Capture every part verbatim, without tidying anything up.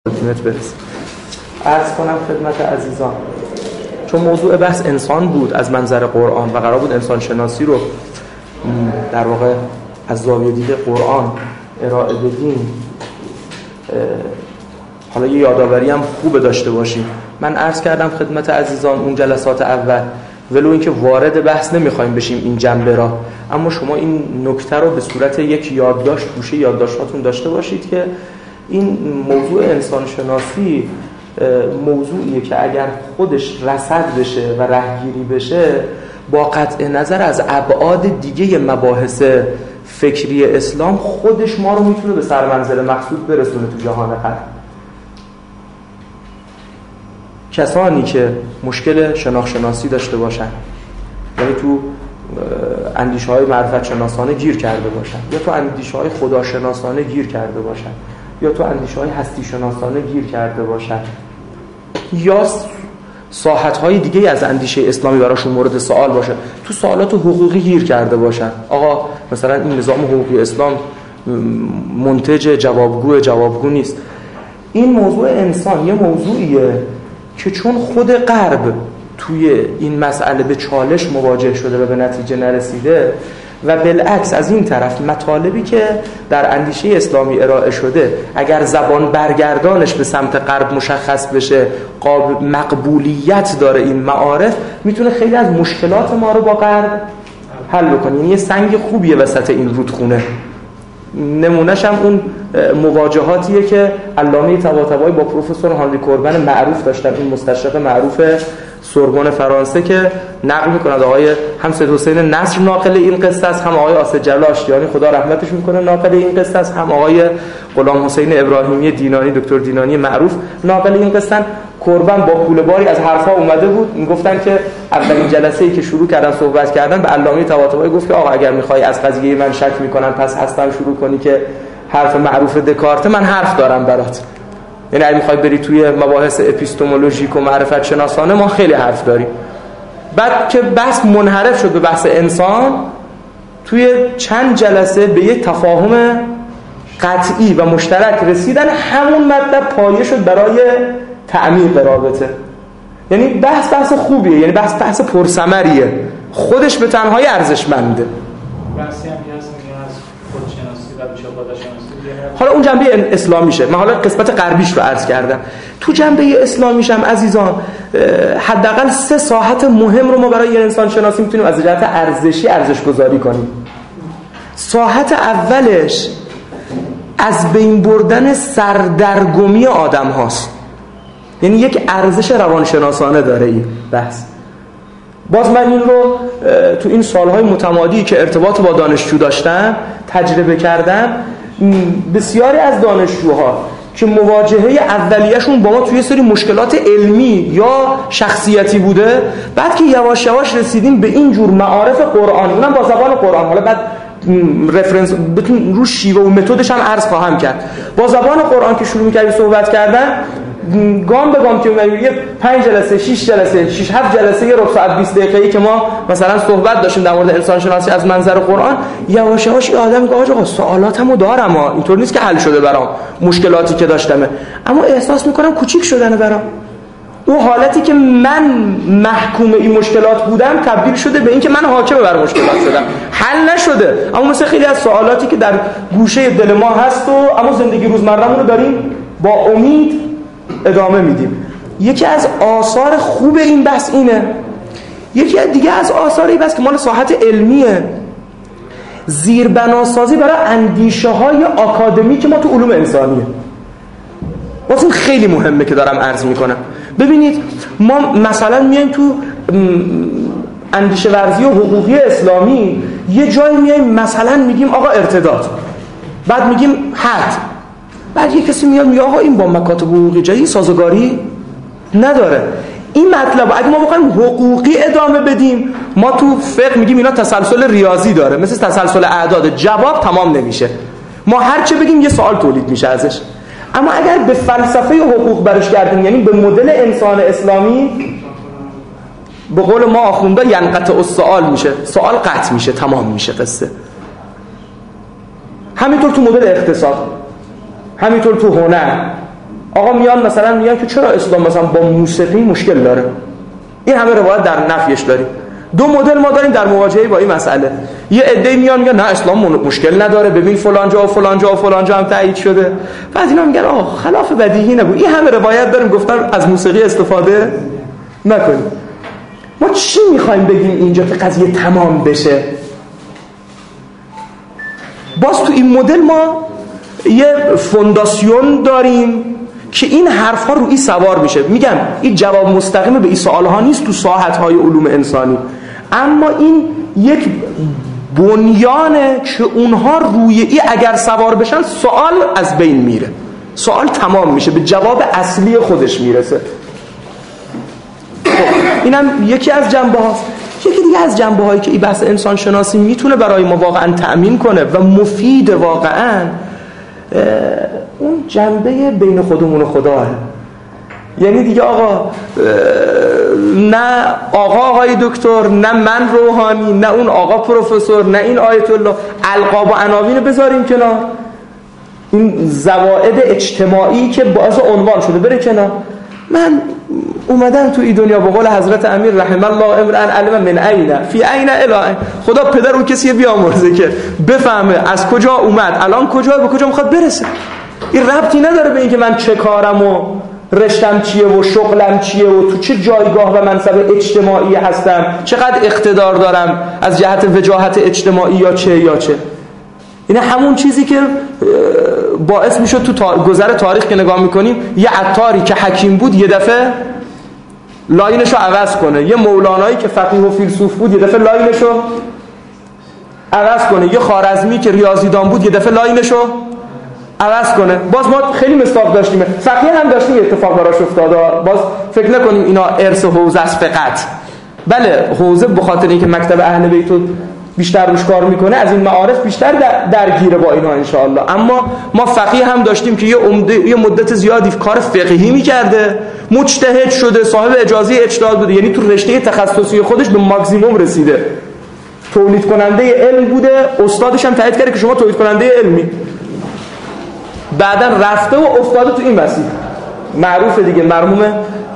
التیمت برسیم. عرض کنم خدمت عزیزان، چون موضوع بحث انسان بود از منظر قرآن و قرار بود انسان شناسی رو در واقع از زاویه دید قرآن ارائه بدیم، حالا یه یادآوری هم خوبه داشته باشیم. من عرض کردم خدمت عزیزان اون جلسات اول، ولو اینکه وارد بحث نمیخوایم بشیم این جنبه را، اما شما این نکته رو به صورت یک یادداشت گوشه یادداشتاتون داشته باشید که این موضوع انسان شناسی موضوعیه که اگر خودش رصد بشه و رهگیری بشه، با قطع نظر از ابعاد دیگه مباحث فکری اسلام، خودش ما رو میتونه به سرمنزل مقصود برسونه تو جهان غرب. کسانی که مشکل شناخت شناسی داشته باشن، یعنی تو اندیشه های معرفت شناسانه گیر کرده باشن، یا تو اندیشه های خداشناسانه گیر کرده باشن، یا تو اندیشه های هستی شناسانه گیر کرده باشن، یا ساحت های دیگه از اندیشه اسلامی براشون مورد سوال باشه، تو سوالات حقوقی گیر کرده باشن، آقا مثلا این نظام حقوقی اسلام منتج جوابگو جوابگو نیست. این موضوع انسان یه موضوعیه که چون خود غرب توی این مسئله به چالش مواجه شده و به نتیجه نرسیده، و بالعکس از این طرف مطالبی که در اندیشه اسلامی ارائه شده اگر زبان برگردانش به سمت غرب مشخص بشه، قابل مقبولیت داره این معارف، میتونه خیلی از مشکلات ما رو با غرب حل بکنه. یعنی یه سنگ خوبیه وسط این رودخونه. نمونهش هم اون مواجهاتیه که علامه طباطبایی با پروفسور هانری کوربن معروف داشتن، این مستشرق معروف سوربن فرانسه که نقل میکنند آقای هم سید حسین نصر ناقل این قصه است، هم آقای آصف جلال آشتیانی خدا رحمتش میکنه ناقل این قصه است، هم آقای غلام حسین ابراهیمی دینانی دکتر دینانی معروف ناقل این قصه است. کوربن با کوله باری از حرفا اومده بود، میگفتن که اولین جلسه‌ای که شروع کردن صحبت کردن به علامه طباطبایی گفت که آقا اگر میخوای از قضیه من شک میکنن پس هستم شروع کنی که حرف معروف دکارت، من حرف دارم برات. یعنی اگه میخوای بری توی مباحث اپیستمولوژیک و معرفت شناسانه، ما خیلی حرف داریم. بعد که بحث منحرف شد به بحث انسان، توی چند جلسه به یک تفاهم قطعی و مشترک رسیدن، همون مطلب پایه شد برای تعمیق رابطه. یعنی بحث بحث خوبیه، یعنی بحث بحث پرثمریه، خودش به تنهایی ارزشمنده. بحثی هم هست از خودشناسی و بیش‌خودشناسی. حالا اون جنبه اسلامیشه، من حالا قسمت غربیش رو عرض کردم. تو جنبه اسلامیش هم عزیزان حداقل سه ساحت مهم رو ما برای انسان شناسی میتونیم از جهت ارزشی ارزش گذاری کنیم. ساحت اولش از بین بردن سردرگمی آدم هاست. یعنی یک ارزش روانشناسانه داره این بحث. باز من این رو تو این سالهای متمادی که ارتباط با دانشجو داشتم تجربه کردم. بسیاری از دانشجوها که مواجهه اولیه‌شون با ما توی سری مشکلات علمی یا شخصیتی بوده، بعد که یواش یواش رسیدیم به این جور معارف قرآنی، اونم با زبان قرآن، حالا بعد رفرنس بتون رو شیوه و متدش هم عرض خواهم کرد، با زبان قرآن که شروع می‌کردیم صحبت کردن، گام به گام که یه پنج جلسه شش جلسه شش هفت جلسه یه ربع ساعت بیست دقیقه‌ای که ما مثلا صحبت داشتیم در مورد انسان شناسی از منظر قرآن، یواش یواش این آدم میگه آقا سوالاتمو دارم، ها اینطور نیست که حل شده برام مشکلاتی که داشتمه، اما احساس میکنم کوچیک شدنه برام. اون حالتی که من محکوم این مشکلات بودم تبدیل شده به این که من حاکم بر مشکلات شدم. حل نشده، اما مثل خیلی از سوالاتی که در گوشه دل ما هست و اما زندگی روزمره‌مون رو داریم با امید ادامه میدیم. یکی از آثار خوب این بحث اینه. یکی از دیگه از آثار این بحث که مال ساحت علمیه، زیربناسازی برای اندیشه های آکادمیک ما تو علوم انسانیه. واسه این خیلی مهمه که دارم عرض میکنم. ببینید ما مثلا میایم تو اندیشه ورزی و حقوقی اسلامی، یه جایی میایم مثلا میگیم آقا ارتداد، بعد میگیم حد، بعد یه کسی میاد میگه آقا این با مکاتب حقوقی جایی سازگاری نداره. این مطلب اگه ما بخوایم حقوقی ادامه بدیم، ما تو فقه میگیم اینا تسلسل ریاضی داره، مثل تسلسل اعداد، جواب تمام نمیشه، ما هر چه بگیم یه سوال تولید میشه ازش. اما اگر به فلسفه حقوق برش گردیم، یعنی به مدل انسان اسلامی، به قول ما آخونده ینقطع السؤال میشه، سوال قطع میشه، تمام میشه قصه. همینطور تو مدل اقتصاد، همینطور تو هنر، آقا میان مثلا میگن که چرا اسلام مثلا با موسیقی مشکل داره، این همه روایت در نفیش داریم. دو مدل ما داریم در مواجهه با این مسئله. یه عده میان میگن نه اسلام مشکل نداره، ببین فلان جا و فلان جا و فلان جا هم تایید شده. بعد اینا میگن آه خلاف بدیهی نگو، این همه روایت داریم گفتن از موسیقی استفاده نکنیم. ما چی میخوایم بگیم اینجا که قضیه تمام بشه؟ باز تو این مدل ما یه فونداسیون داریم که این حرف ها روی سوار میشه. میگم این جواب مستقیم به این سوال ها نیست تو ساحت های علوم انسانی، اما این یک بنیانه که اونها روی این اگر سوار بشن سوال از بین میره، سوال تمام میشه، به جواب اصلی خودش میرسه. اینم یکی از جنبه هاست. یکی دیگه از جنبه هایی که این بحث انسان شناسی میتونه برای ما واقعا تأمین کنه و مفید واقعا، اون جنبه بین خودمون و خداه. یعنی دیگه آقا نه آقا آقای دکتر، نه من روحانی، نه اون آقا پروفسور، نه این آیت الله، القاب و عناوین بذاریم کنار، این زوائد اجتماعی که باعث عنوان شده بره کنار. من اومدم تو این دنیا به قول حضرت امیر رحم الله امرأ علم من عین فی عین الی، خدا پدر اون کسی بیامرزه که بفهمه از کجا اومد، الان کجا، به کجا میخواد برسه. این ربطی نداره به اینکه من چه کارم و رشتم چیه و شغلم چیه و تو چه جایگاه و منصب اجتماعی هستم، چقدر اقتدار دارم از جهت وجاهت اجتماعی یا چه یا چه. این همون چیزی که باعث میشد تو تار... گذر تاریخ که نگاه میکنیم یه عطاری که حکیم بود یه دفعه لاینشو عوض کنه، یه مولانایی که فقیه و فیلسوف بود یه دفعه لاینشو عوض کنه، یه خوارزمی که ریاضیدان بود یه دفعه لاینشو عوض کنه. باز ما خیلی مصداق داشتیم، فقیه هم داشتیم اتفاق براش افتاده. باز فکر نکنیم اینا ارث حوزه است فقط. بله حوزه به خاطر اینکه مکتب اهل بیت بیشتر روش کار میکنه از این معارف بیشتر درگیره با اینا انشاءالله. اما ما فقیه هم داشتیم که یه عمده یه مدت زیادی کار فقهی میکرده، مجتهد شده، صاحب اجازه اجتهاد بوده، یعنی تو رشته تخصصی خودش به ماکسیموم رسیده، تولید کننده علم بوده، استادش هم تایید کرده که شما تولید کننده علمی. بعدن رفته و افتاده تو این مسیر معروف دیگه، مرحوم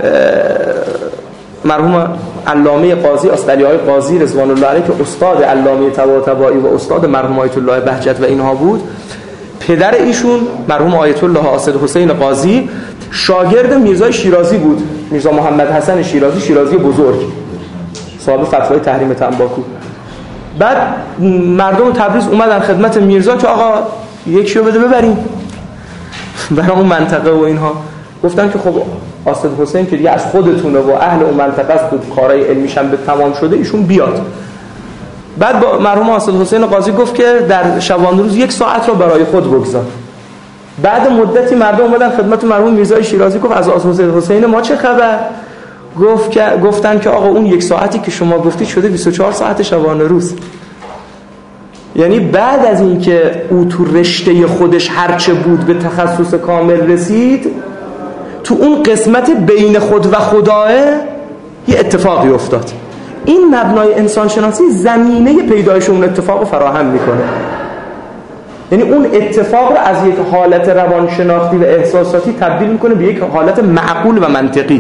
مرحوم علامه قاضی اسدعلی‌های قاضی رضوان الله علیه که استاد علامه طباطبایی و استاد مرحوم آیت الله بهجت و اینها بود، پدر ایشون مرحوم آیت الله اسد حسین قاضی شاگرد میرزا شیرازی بود، میرزا محمد حسن شیرازی، شیرازی بزرگ صاحب فتوای تحریم تنباکو. بعد مردم تبریز اومدن خدمت میرزا که آقا یکیو بده ببریم برای اون منطقه و اینها. گفتن که خب اسد حسین که دیگه از خودتونه و اهل اون منطقه است و کارهای علمیش هم به تمام شده، ایشون بیاد. بعد با مرحوم اسد حسین قاضی گفت که در شبانه روز یک ساعت رو برای خود بگذار. بعد مدتی مردم اومدن خدمت مرحوم میرزا شیرازی، گفت از اسد حسین ما چه خبر؟ گفت که گفتن که آقا اون یک ساعتی که شما گفتید شده بیست و چهار ساعت شبانه روز. یعنی بعد از این که او تو رشته خودش هرچه بود به تخصص کامل رسید، تو اون قسمت بین خود و خداه یه اتفاقی افتاد. این مبنای انسان شناسی زمینه پیدایش اون اتفاق رو فراهم میکنه. یعنی اون اتفاق رو از یک حالت روانشناختی و احساساتی تبدیل میکنه به یک حالت معقول و منطقی.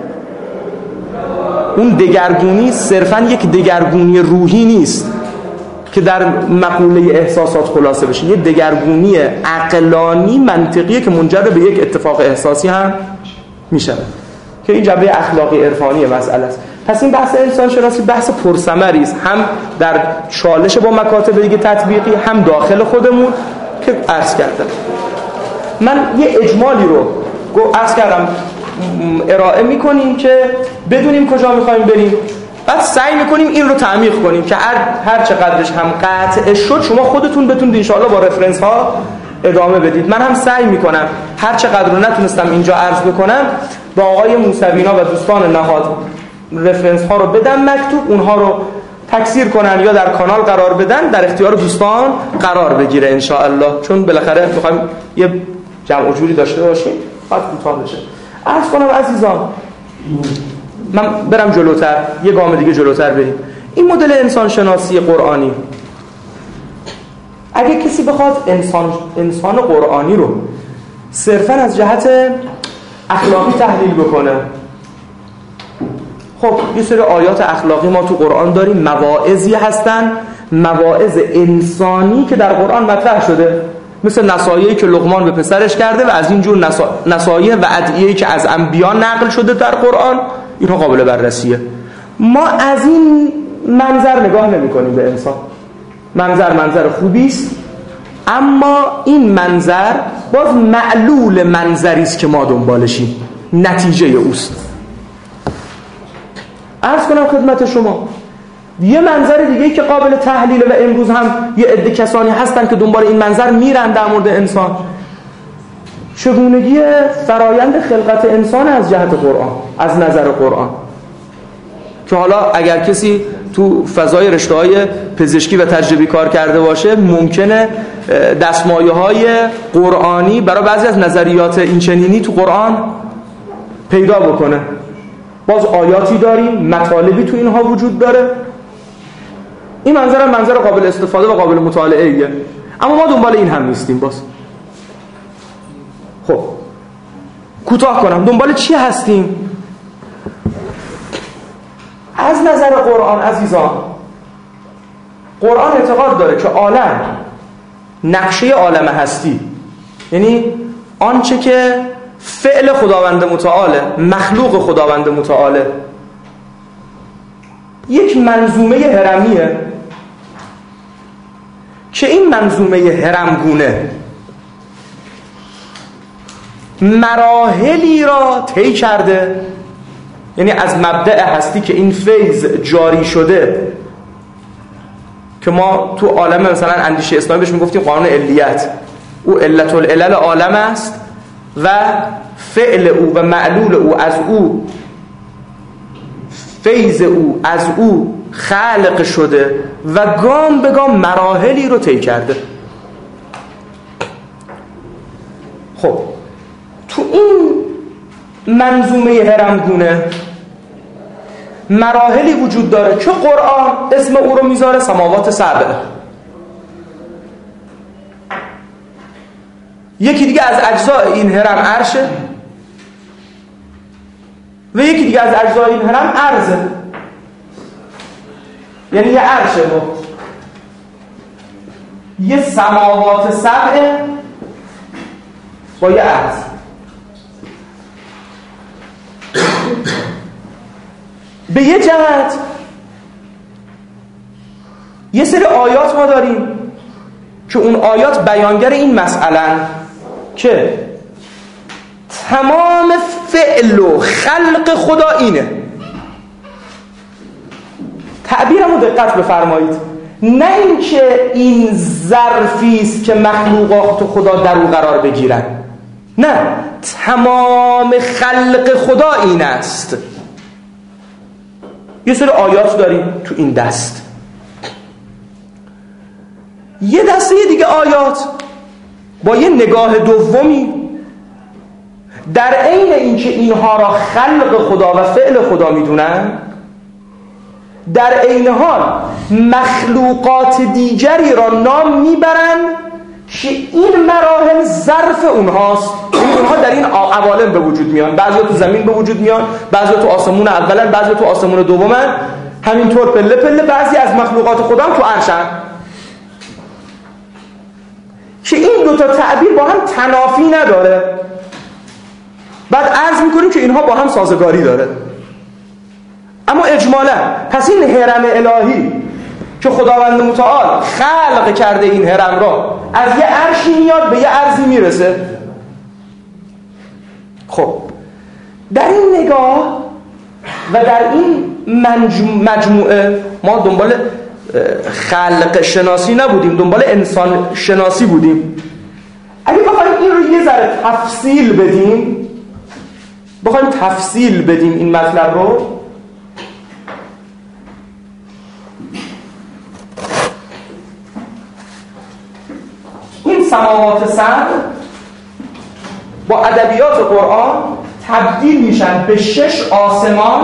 اون دگرگونی صرفاً یک دگرگونی روحی نیست که در مقوله احساسات خلاصه بشه، یه دگرگونی عقلانی منطقیه که منجر به یک اتفاق احساسی هم میشه که این جنبه اخلاقی عرفانی مسئله است. پس این بحث انسان شناسی بحث پرثمری است، هم در چالش با مکاتب دیگه تطبیقی، هم داخل خودمون که عرض کردم. من یه اجمالی رو عرض کردم ارائه میکنیم که بدونیم کجا میخوایم بریم، بعد سعی میکنیم این رو تعمیق کنیم که هر هر چقدرش هم قطع شد شما خودتون بتونید ان شاءالله با رفرنس ها ادامه بدید. من هم سعی میکنم هر چقدر رو نتونستم اینجا عرض بکنم با آقای موسوینا و دوستان نهاد رفرنس ها رو بدم مکتوب، اونها رو تکثیر کنن یا در کانال قرار بدن، در اختیار دوستان قرار بگیره ان شاء الله، چون بالاخره میخوایم یه جمع و جوری داشته باشیم. بعد کوتاه بشه. عرض کنم عزیزان، من برم جلوتر، یه گام دیگه جلوتر بریم. این مدل انسان شناسی قرآنی، اگه کسی بخواد انسان انسان قرآنی رو صرفا از جهت اخلاقی تحلیل بکنه. خب یه سری آیات اخلاقی ما تو قرآن داریم، مواعظی هستن، مواعظ انسانی که در قرآن مطرح شده، مثل نصایحی که لقمان به پسرش کرده و از این جور نصا... نصایح و ادعیه‌ای که از انبیا نقل شده در قرآن، اینها قابل بررسیه. ما از این منظر نگاه نمی‌کنیم به انسان. منظر منظر خوبی است، اما این منظر باز معلول منظری است که ما دنبالشیم، نتیجه اوست. عرض کنم خدمت شما یه منظر دیگه‌ای که قابل تحلیل و امروز هم یه عده کسانی هستن که دنبال این منظر میرن در مورد انسان، چگونگی فرایند خلقت انسان از جهت قرآن، از نظر قرآن. که حالا اگر کسی تو فضای رشته‌های پزشکی و تجربی کار کرده باشه، ممکنه دستمایه‌های قرآنی برای بعضی از نظریات اینچنینی تو قرآن پیدا بکنه. باز آیاتی داریم، مطالبی تو اینها وجود داره. این منظر منظر قابل استفاده و قابل مطالعه ایه، اما ما دنبال این هم نیستیم. باز خب کوتاه کنم، دنبال چی هستیم؟ از نظر قرآن عزیزان، قرآن اعتقاد داره که عالم، نقشه عالم هستی، یعنی آنچه که فعل خداوند متعاله، مخلوق خداوند متعاله، یک منظومه هرمیه که این منظومه هرمگونه مراحلی را طی کرده، یعنی از مبدأ هستی که این فیض جاری شده، که ما تو عالم مثلا اندیشه اسلامی بهش میگفتیم قانون علیت، او علت العلل عالم است و فعل او و معلول او از او، فیض او از او خلق شده و گام به گام مراحلی رو طی کرده. خب تو این منظومه هرمگونه مراحلی وجود داره که قرآن اسم او رو میذاره سماوات سبع. یکی دیگه از اجزای این هرم عرشه و یکی دیگه از اجزای این هرم عرضه، یعنی یه عرشه با یه سماوات سبع با یه عرض. به یه جهت یه سری آیات ما داریم که اون آیات بیانگر این مسئله که تمام فعل و خلق خدا اینه. تعبیرمو دقت بفرمایید، نه این که این ظرفی است که مخلوقات خدا در او قرار بگیرن، نه، تمام خلق خدا این است. یه سری آیات داریم تو این دست، یه دسته دیگه آیات با یه نگاه دومی در عین اینکه اینها را خلق خدا و فعل خدا میدونن، در عین حال مخلوقات دیگری را نام میبرن که این مراحل ظرف اونهاست. اونها در این عوالم به وجود میان، بعضی تو زمین به وجود میان، بعضی تو آسمون اولن، بعضی تو آسمون دومن، همینطور پله پله بعضی از مخلوقات خدا هم تو عرشن، که این دوتا تعبیر با هم تنافی نداره. بعد عرض میکنیم که اینها با هم سازگاری داره. اما اجمالا پس این هرم الهی که خداوند متعال خلق کرده، این هرم را از یه عرشی میاد به یه عرضی میرسه. خب در این نگاه و در این مجموعه ما دنبال خلق شناسی نبودیم، دنبال انسان شناسی بودیم. اگه بخوایم این رو یه ذره تفصیل بدیم، بخوایم تفصیل بدیم این مطلب رو، این سماوات سبع با ادبیات قرآن تبدیل میشن به شش آسمان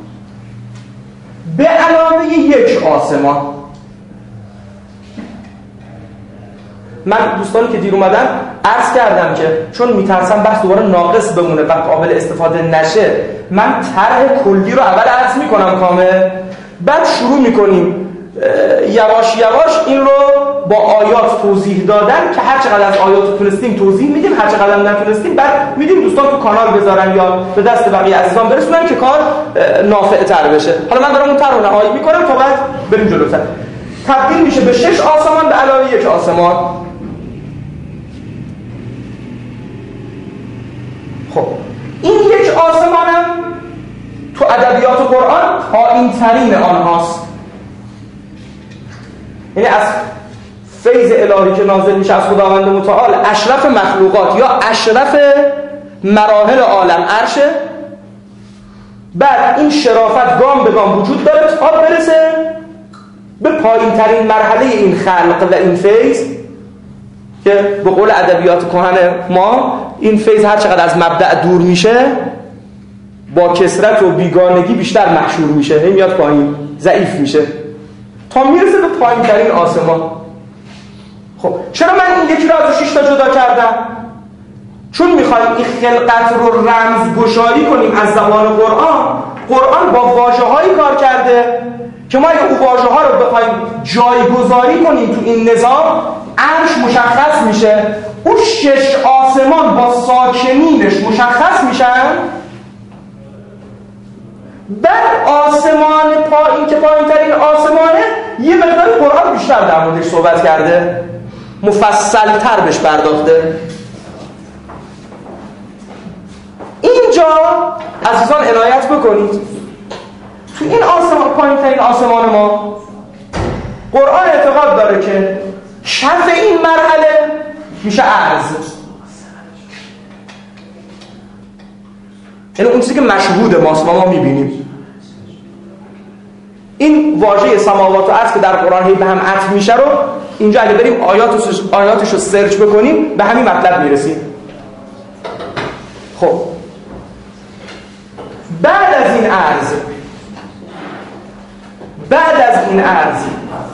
به علاوه یک آسمان. من دوستانی که دیر اومدن عرض کردم که چون میترسم بحث دوباره ناقص بمونه و قابل استفاده نشه، من طرح کلی رو اول عرض میکنم کامل، بعد شروع میکنیم یواش یواش این رو با آیات توضیح دادن که هر چقدر از آیات تونستیم توضیح میدیم، هر چقدر نتونستیم بعد میدیم دوستان تو کانال بذارن یا به دست بقیه عزیزان برسونن که کار نافع تر بشه. حالا من دارم اون طرح رو نهایی میکنم تا بعد بریم جلوتر. تبدیل میشه به شش آسمان به علاوه یک آسمان. خب این یک آسمانم تو ادبیات قرآن پایین ترین آنهاست، یعنی از فیض الهی که نازل میشه از خداوند متعال اشرف مخلوقات یا اشرف مراحل عالم عرشه. بعد این شرافت گام به گام وجود داره تا برسه به پایین ترین مرحله این خلق و این فیض که به قول ادبیات کهن ما این فیض هر چقدر از مبدأ دور میشه با کثرت و بیگانگی بیشتر محشور میشه، هی میاد پایین، ضعیف میشه تا میرسه به پایین ترین آسمان. خب چرا من این یکی را از شش تا جدا کردم؟ چون میخوایم این خلقت رو رمز گشایی کنیم از زبان قرآن. قرآن با واژه‌هایی کار کرده که ما اگه اون واژه‌ها رو بخوایم جایگذاری کنیم تو این نظام، عرش مشخص میشه، اون شش آسمان با ساکنینش مشخص میشن. بعد آسمان پایین که پایین ترین آسمانه یه مقدار قرآن بیشتر در موردش صحبت کرده، مفصل تر بهش پرداخته. اینجا عزیزان عنایت بکنید، تو این آسمان پایین ترین آسمان ما قرآن اعتقاد داره که کف این مرحله میشه عرض، یعنی اون چیزی که مشهود ماست و ما میبینیم. این واژه سماوات و عرض که در قرآن هی به هم عطف میشه رو اینجا اگه بریم آیاتش آیاتش رو سرچ بکنیم به همین مطلب میرسیم. خب بعد از این عرض بعد از این عرض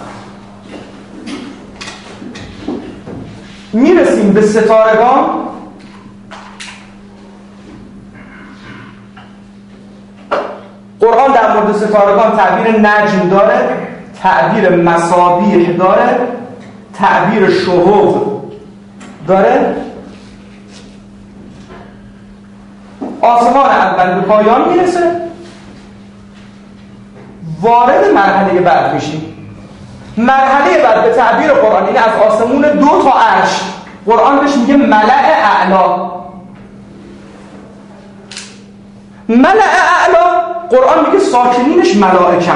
میرسیم به ستارگان. قرآن در مورد ستارگان تعبیر نجم داره، تعبیر مصابیح داره، تعبیر شهب داره. آسمان اول به پایان میرسه، وارد مرحله بعد میشیم. مرحله بعد به تعبیر قرآن این از آسمون دو تا عرش، قرآن بهش میگه ملأ اعلا. ملأ اعلا قرآن میگه ساکنینش ملائکه.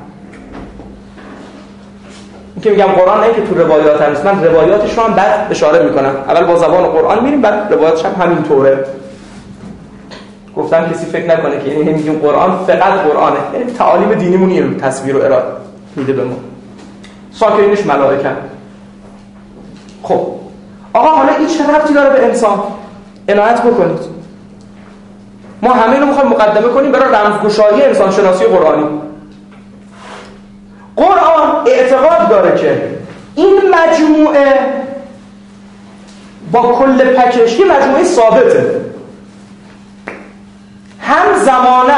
این که میگم قرآن نه که تو روایات هست، من روایاتش رو هم بعد اشاره میکنم. اول با زبان قرآن میریم بعد روایاتش هم همین طوره. گفتم کسی فکر نکنه که یعنی میگیم قرآن فقط قرآنه، یعنی تعالیم دینیمون این تصویر رو ارائه میده به ما. ساکنینش ملائکه. خب آقا حالا این چه ربطی داره به انسان؟ عنایت بکنید. ما همه اینو میخوایم مقدمه کنیم برای رمزگشایی انسان شناسی قرآنی. قرآن اعتقاد داره که این مجموعه با کل پکش یه مجموعه ثابته، هم زمانا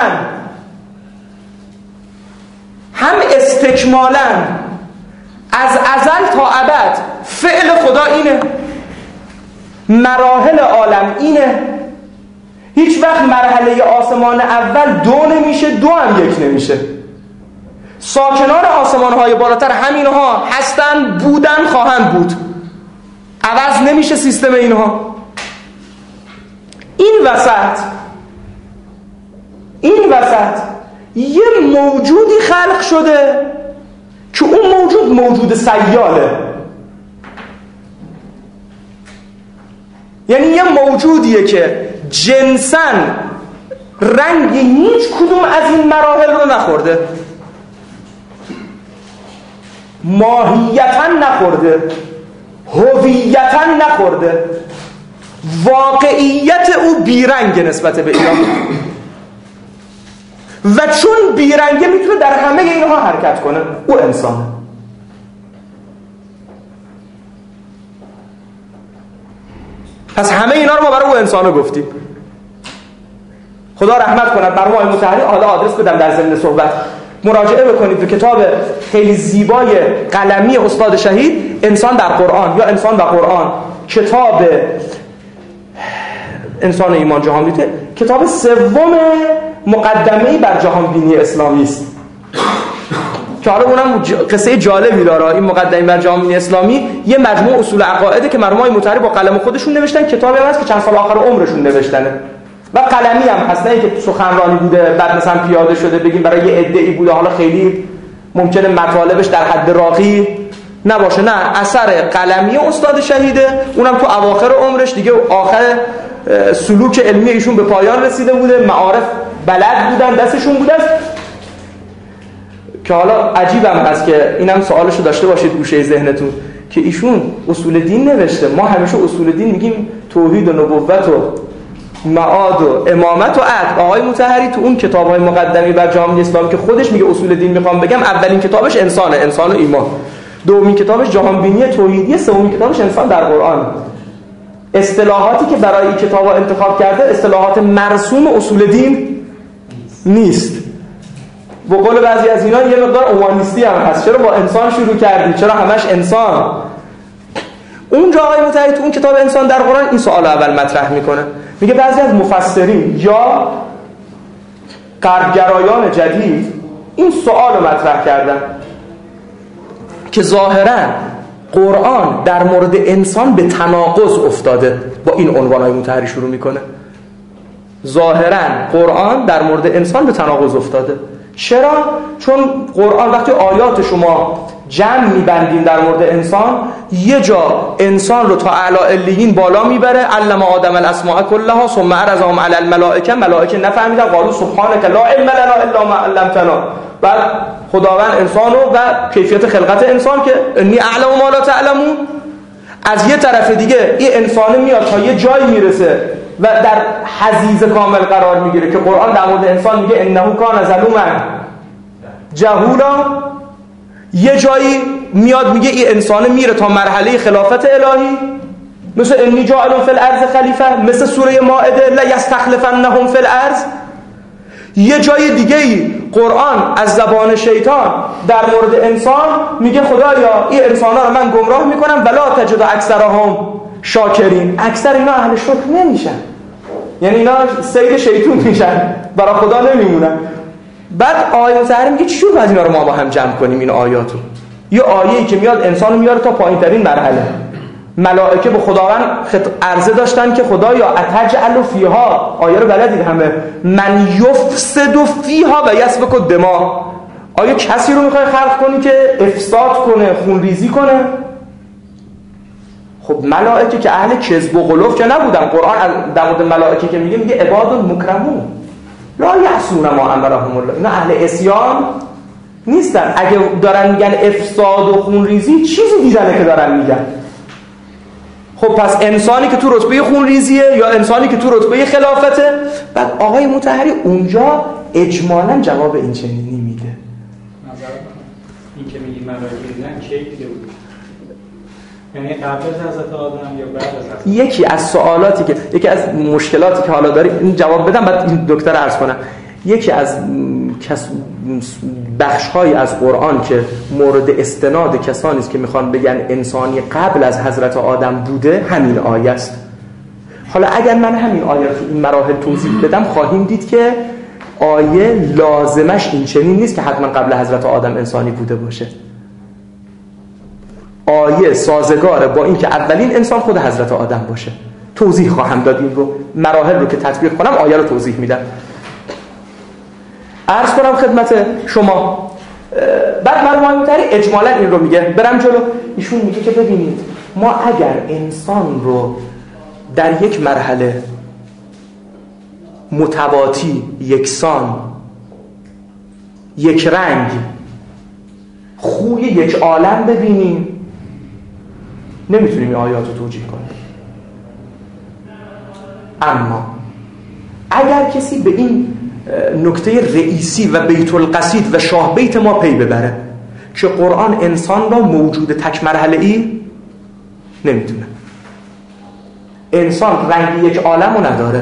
هم استکمالا، از ازل تا ابد فعل خدا اینه، مراحل عالم اینه. هیچ وقت مرحله آسمان اول دو نمیشه، دو هم یک نمیشه. ساکنان آسمان‌های بالاتر همینها هستن، بودن، خواهند بود. عوض نمیشه سیستم اینها. این وسط این وسط یه موجودی خلق شده که اون موجود موجود سیاله، یعنی یه موجودیه که جنساً رنگ هیچ کدوم از این مراحل رو نخورده، ماهیتاً نخورده، هویتاً نخورده، واقعیت او بیرنگ نسبت به اینا و چون بیرنگه میتونه در همه اینها حرکت کنه. او انسانه. پس همه اینا رو ما برای اون انسانو گفتیم. خدا رحمت کند مرحوم آقای مطهری. حالا آدرس بدم در ضمن صحبت، مراجعه بکنید به کتاب خیلی زیبای قلمی استاد شهید، انسان در قرآن یا انسان و قرآن، کتاب انسان ایمان جهان بیته، کتاب سوم مقدمه‌ای بر جهان بینی اسلامی است که حالا اونم قصه جالبی داره. این مقدمه بر جهان بینی اسلامی یه مجموع اصول عقایده که مرحوم آقای مطهری با قلم خودشون نوشتن، کتابی هم هست که چند سال آخر عمرشون نوشتنه و قلمی هم هست، نه اینکه سخنرانی بوده بعد مثلا پیاده شده بگیم برای یه عده‌ای بوده، حالا خیلی ممکنه مطالبش در حد راقی نباشه. نه، اثر قلمی استاد شهیده، اونم تو اواخر عمرش دیگه، آخر سلوک علمی ایشون به پایان رسیده بوده، معارف بلد بودن دستشون بوده است. که حالا عجیبم هست که اینم سوالشو داشته باشید گوشه ذهنتون که ایشون اصول دین نوشته. ما همیشه اصول دین میگیم توحید و نبوت و معاد و امامت و عدل. آقای مطهری تو اون کتاب‌های مقدمه بر جهان اسلام که خودش میگه اصول دین میخوام بگم، اولین کتابش انسانه، انسان و ایمان، دومین کتابش جهان بینی توحیدی، سومین کتابش انسان در قرآن. اصطلاحاتی که برای این کتابا انتخاب کرده اصطلاحات مرسوم اصول دین نیست. به قول بعضی از اینا یه مقدار اومانیستی هم هست. چرا با انسان شروع کردی؟ چرا همش انسان؟ اونجا آقای مطهری تو اون کتاب انسان در قرآن این سوال اول مطرح میکنه، میگه بعضی از مفسرین یا غربگرایان جدید این سوال رو مطرح کردن که ظاهراً قرآن در مورد انسان به تناقض افتاده. با این عنوانای مطهری شروع میکنه، ظاهراً قرآن در مورد انسان به تناقض افتاده. چرا؟ چون قرآن وقتی آیات شما جمع میبندیم در مورد انسان، یه جا انسان رو تا اعلی علیین بالا میبره، علم آدم الاسماء کلها ثم عرضهم علی الملائکه، ملائکه نفهمیدن، قالوا سبحانك لا علم لنا الا ما علمتنا. بعد خداوند انسانو و کیفیت خلقت انسان که انی اعلم ما لا تعلمون، از یه طرف دیگه این انسان میاد تا یه جایی میرسه و در حضیض کامل قرار میگیره که قرآن در مورد انسان میگه انه کان ظلوما جهولا. یه جایی میاد میگه این انسان میره تا مرحله خلافت الهی، مثل انی جاعل فی الارض خلیفه، مثل سوره مائده لا یستخلفنهم فی الارض. یه جای دیگه ای قرآن از زبان شیطان در مورد انسان میگه خدایا این انسانا رو من گمراه میکنم ولا تجد اکثرهم شاکرین، اکثر اینا اهل شکر نمیشن، یعنی اینا سید شیطان میشن، برای خدا نمیمونن. بعد آیه مطهری میگه چجور باید اینا رو ما با هم جمع کنیم این آیاتو؟ یه آیه‌ای که میاد انسانو میاره تا پایین ترین مرحله. ملائکه به خداوند عرضه داشتن که خدایا اتجعل فیها، آیه رو بلدید همه، من یفسد فیها و یسفک الدماء، آیا کسی رو میخوای خلق کنی که افساد کنه، خونریزی کنه؟ خب ملائکه که اهل کذب و غلوف که نبودن. قرآن در مورد ملائکه که میگه میگه عباد مکرمون لا یعصون ما امرهم الله، اینا اهل عصیان نیستن. اگه دارن میگن افساد و خونریزی، چیزی دیدنه که دارن میگن. خب پس انسانی که تو رتبه خونریزیه یا انسانی که تو رتبه خلافته؟ بعد آقای مطهری اونجا اجمالاً جواب این چنینی میده. این که میگی ملائکه دیدن کی دیده بود؟ یعنی قبل از حضرت آدم یا بعد از حضرت؟ یکی از سوالاتی که یکی از مشکلاتی که حالا داری این جواب بدم، بعد این دکتر عرض کنم. یکی از کس بخش‌هایی از قرآن که مورد استناد کسانی است که میخوان بگن انسانی قبل از حضرت آدم بوده، همین آیه است. حالا اگر من همین آیه رو تو این مراحل توضیح بدم، خواهیم دید که آیه لازمش این چنین نیست که حتما قبل حضرت آدم انسانی بوده باشه. آیه سازگاره با این که اولین انسان خود حضرت آدم باشه. توضیح خواهم داد این رو، مراحل رو که تطبیق کنم آیه رو توضیح میدم. عرض کنم خدمت شما. بعد مرحوم مطهری اجمالا این رو میگه، برم جلو. ایشون میگه که ببینید ما اگر انسان رو در یک مرحله متواتی، یکسان، یک رنگ، خوی یک عالم ببینیم، نمیتونیم این آیات رو توجیه کنیم. اما اگر کسی به این نکته رئیسی و بیت القصید و شاه بیت ما پی ببره که قرآن انسان را موجود تک مرحله ای نمیدونه، انسان رنگ یک عالمو نداره.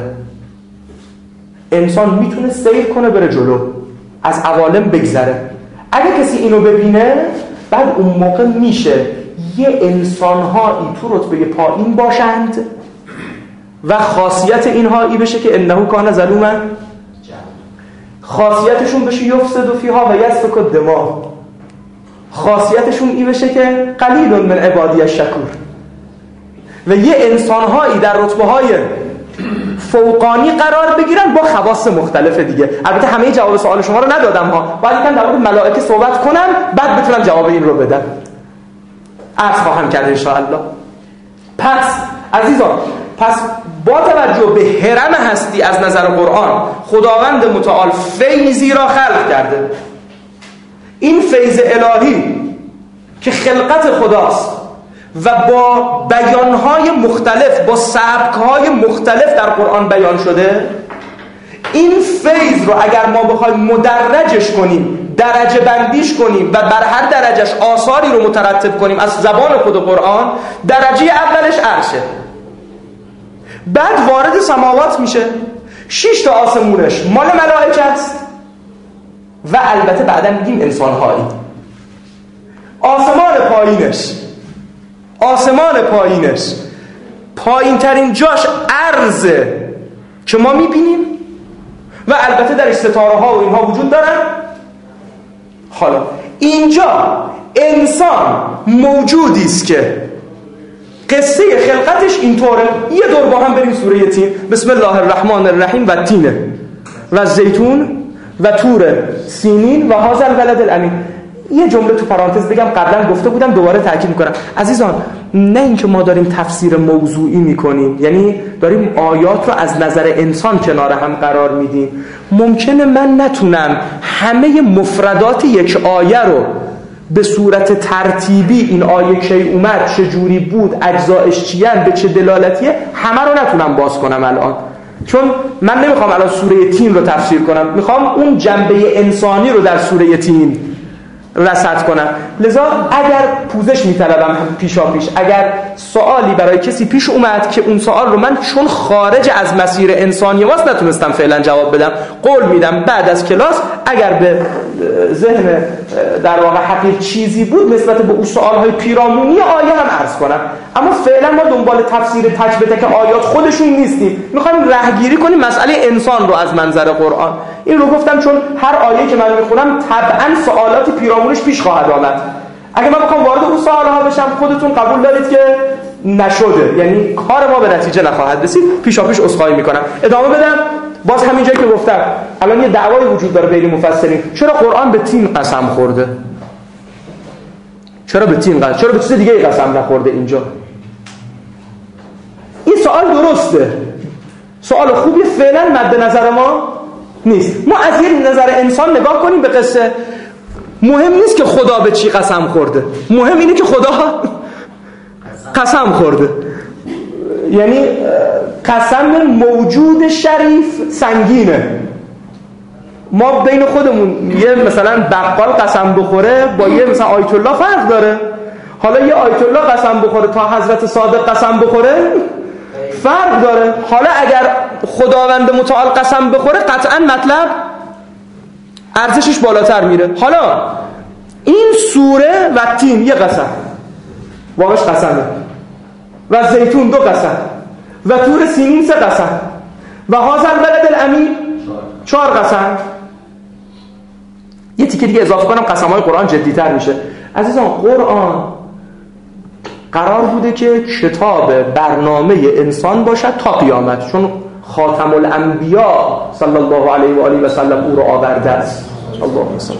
انسان میتونه سیر کنه بره جلو، از عوالم بگذره. اگه کسی اینو ببینه بعد اون موقع میشه یه انسانهایی تو رتبه پایین باشند و خاصیت اینها ای بشه که انه کان ظلوما، خاصیتشون بشه یفسد فیها و یسفک الدماء، خاصیتشون ای بشه که قلیل من عبادی الشکور. و یه انسانهایی در رتبه‌های فوقانی قرار بگیرن با خواص مختلف دیگه. البته همه جواب سوال شما رو ندادم ها، باید یکم در مورد ملائکه صحبت کنم بعد بتونم جواب این رو بدم. عرض خواهم کرد ان شاء الله. پس عزیزان، پس با توجه به هرم هستی از نظر قرآن خداوند متعال فیضی را خلق کرده. این فیض الهی که خلقت خداست و با بیانهای مختلف، با سبکهای مختلف در قرآن بیان شده، این فیض رو اگر ما بخوایم مدرجش کنیم، درجه بندیش کنیم و بر هر درجهش آثاری رو مترتب کنیم از زبان خود قرآن، درجه اولش عرشه، بعد وارد سماوات میشه، شش تا آسمونش مال ملائکه است و البته بعدا میگیم انسان‌هایی. آسمان پایینش آسمان پایینش پایین ترین جاش عرضه که ما میبینیم و البته درش ستاره ها و اینها وجود دارن. حالا اینجا انسان موجودی است که قصه خلقتش اینطوره. یه دور با هم بریم سوره تین. بسم الله الرحمن الرحیم و تینه و زیتون و تور سینین و هذا البلد الامین. یه جمله تو پرانتز بگم، قبلا گفته بودم دوباره تاکید میکنم عزیزان، نه اینکه ما داریم تفسیر موضوعی میکنیم، یعنی داریم آیات رو از نظر انسان کنار هم قرار میدیم. ممکنه من نتونم همه مفردات یک آیه رو به صورت ترتیبی، این آیه کی اومد، چه جوری بود، اجزایش چیان، به چه دلالتیه، همه رو نتونم باز کنم الان، چون من نمیخوام الان سوره تین رو تفسیر کنم، میخوام اون جنبه انسانی رو در سوره تین رصد کنم. لذا اگر پوزش میطلبم پیشا پیش، اگر سوالی برای کسی پیش اومد که اون سوال رو من چون خارج از مسیر انسانی ماست نتونستم فعلا جواب بدم، قول میدم بعد از کلاس اگر به ذهن در واقع حقیق چیزی بود نسبت به اون سوالهای پیرامونی آیه هم عرض کنم. اما فعلا ما دنبال تفسیر تک به تک آیات خودشون نیستیم، میخوایم رهگیری کنیم مسئله انسان رو از منظر قرآن. این رو گفتم چون هر آیه که من میخونم طبعا سوالات پیرامونش پیش خواهد آمد. اگه من بخوام وارد اون سوالها بشم خودتون قبول دارید که نشده، یعنی کار ما به نتیجه نخواهد رسید. پیشا پیش عذرخواهی میکنم. ادامه بدم. باز همین جایی که گفتم الان یه دعوایی وجود داره بین مفسرین، چرا قرآن به تین قسم خورده؟ چرا به تین قسم؟ چرا به چیز دیگه قسم نخورده اینجا؟ این سوال درسته، سوال خوبی، فعلا مد نظر ما نیست. ما از یه نظر انسان نگاه کنیم به قصه. مهم نیست که خدا به چی قسم خورده، مهم اینه که خدا قسم خورده. یعنی قسم موجود شریف سنگینه. ما بین خودمون یه مثلا بقال قسم بخوره با یه مثلا آیت الله فرق داره. حالا یه آیت الله قسم بخوره تا حضرت صادق قسم بخوره فرق داره. حالا اگر خداوند متعال قسم بخوره قطعا مطلب ارزشش بالاتر میره. حالا این سوره و تین یه قسم، واقعش قسمه، و زیتون دو قسم، و تور سینین سه قسم، و هذا البلد الامین چهار قسم. یه تیکه دیگه اضافه کنم قسم‌های قرآن جدی‌تر میشه. عزیزان قرآن قرار بوده که کتاب برنامه انسان باشد تا قیامت، چون خاتم الانبیا صلی الله علیه و آله و سلم او رو آورده است. اللهم صل.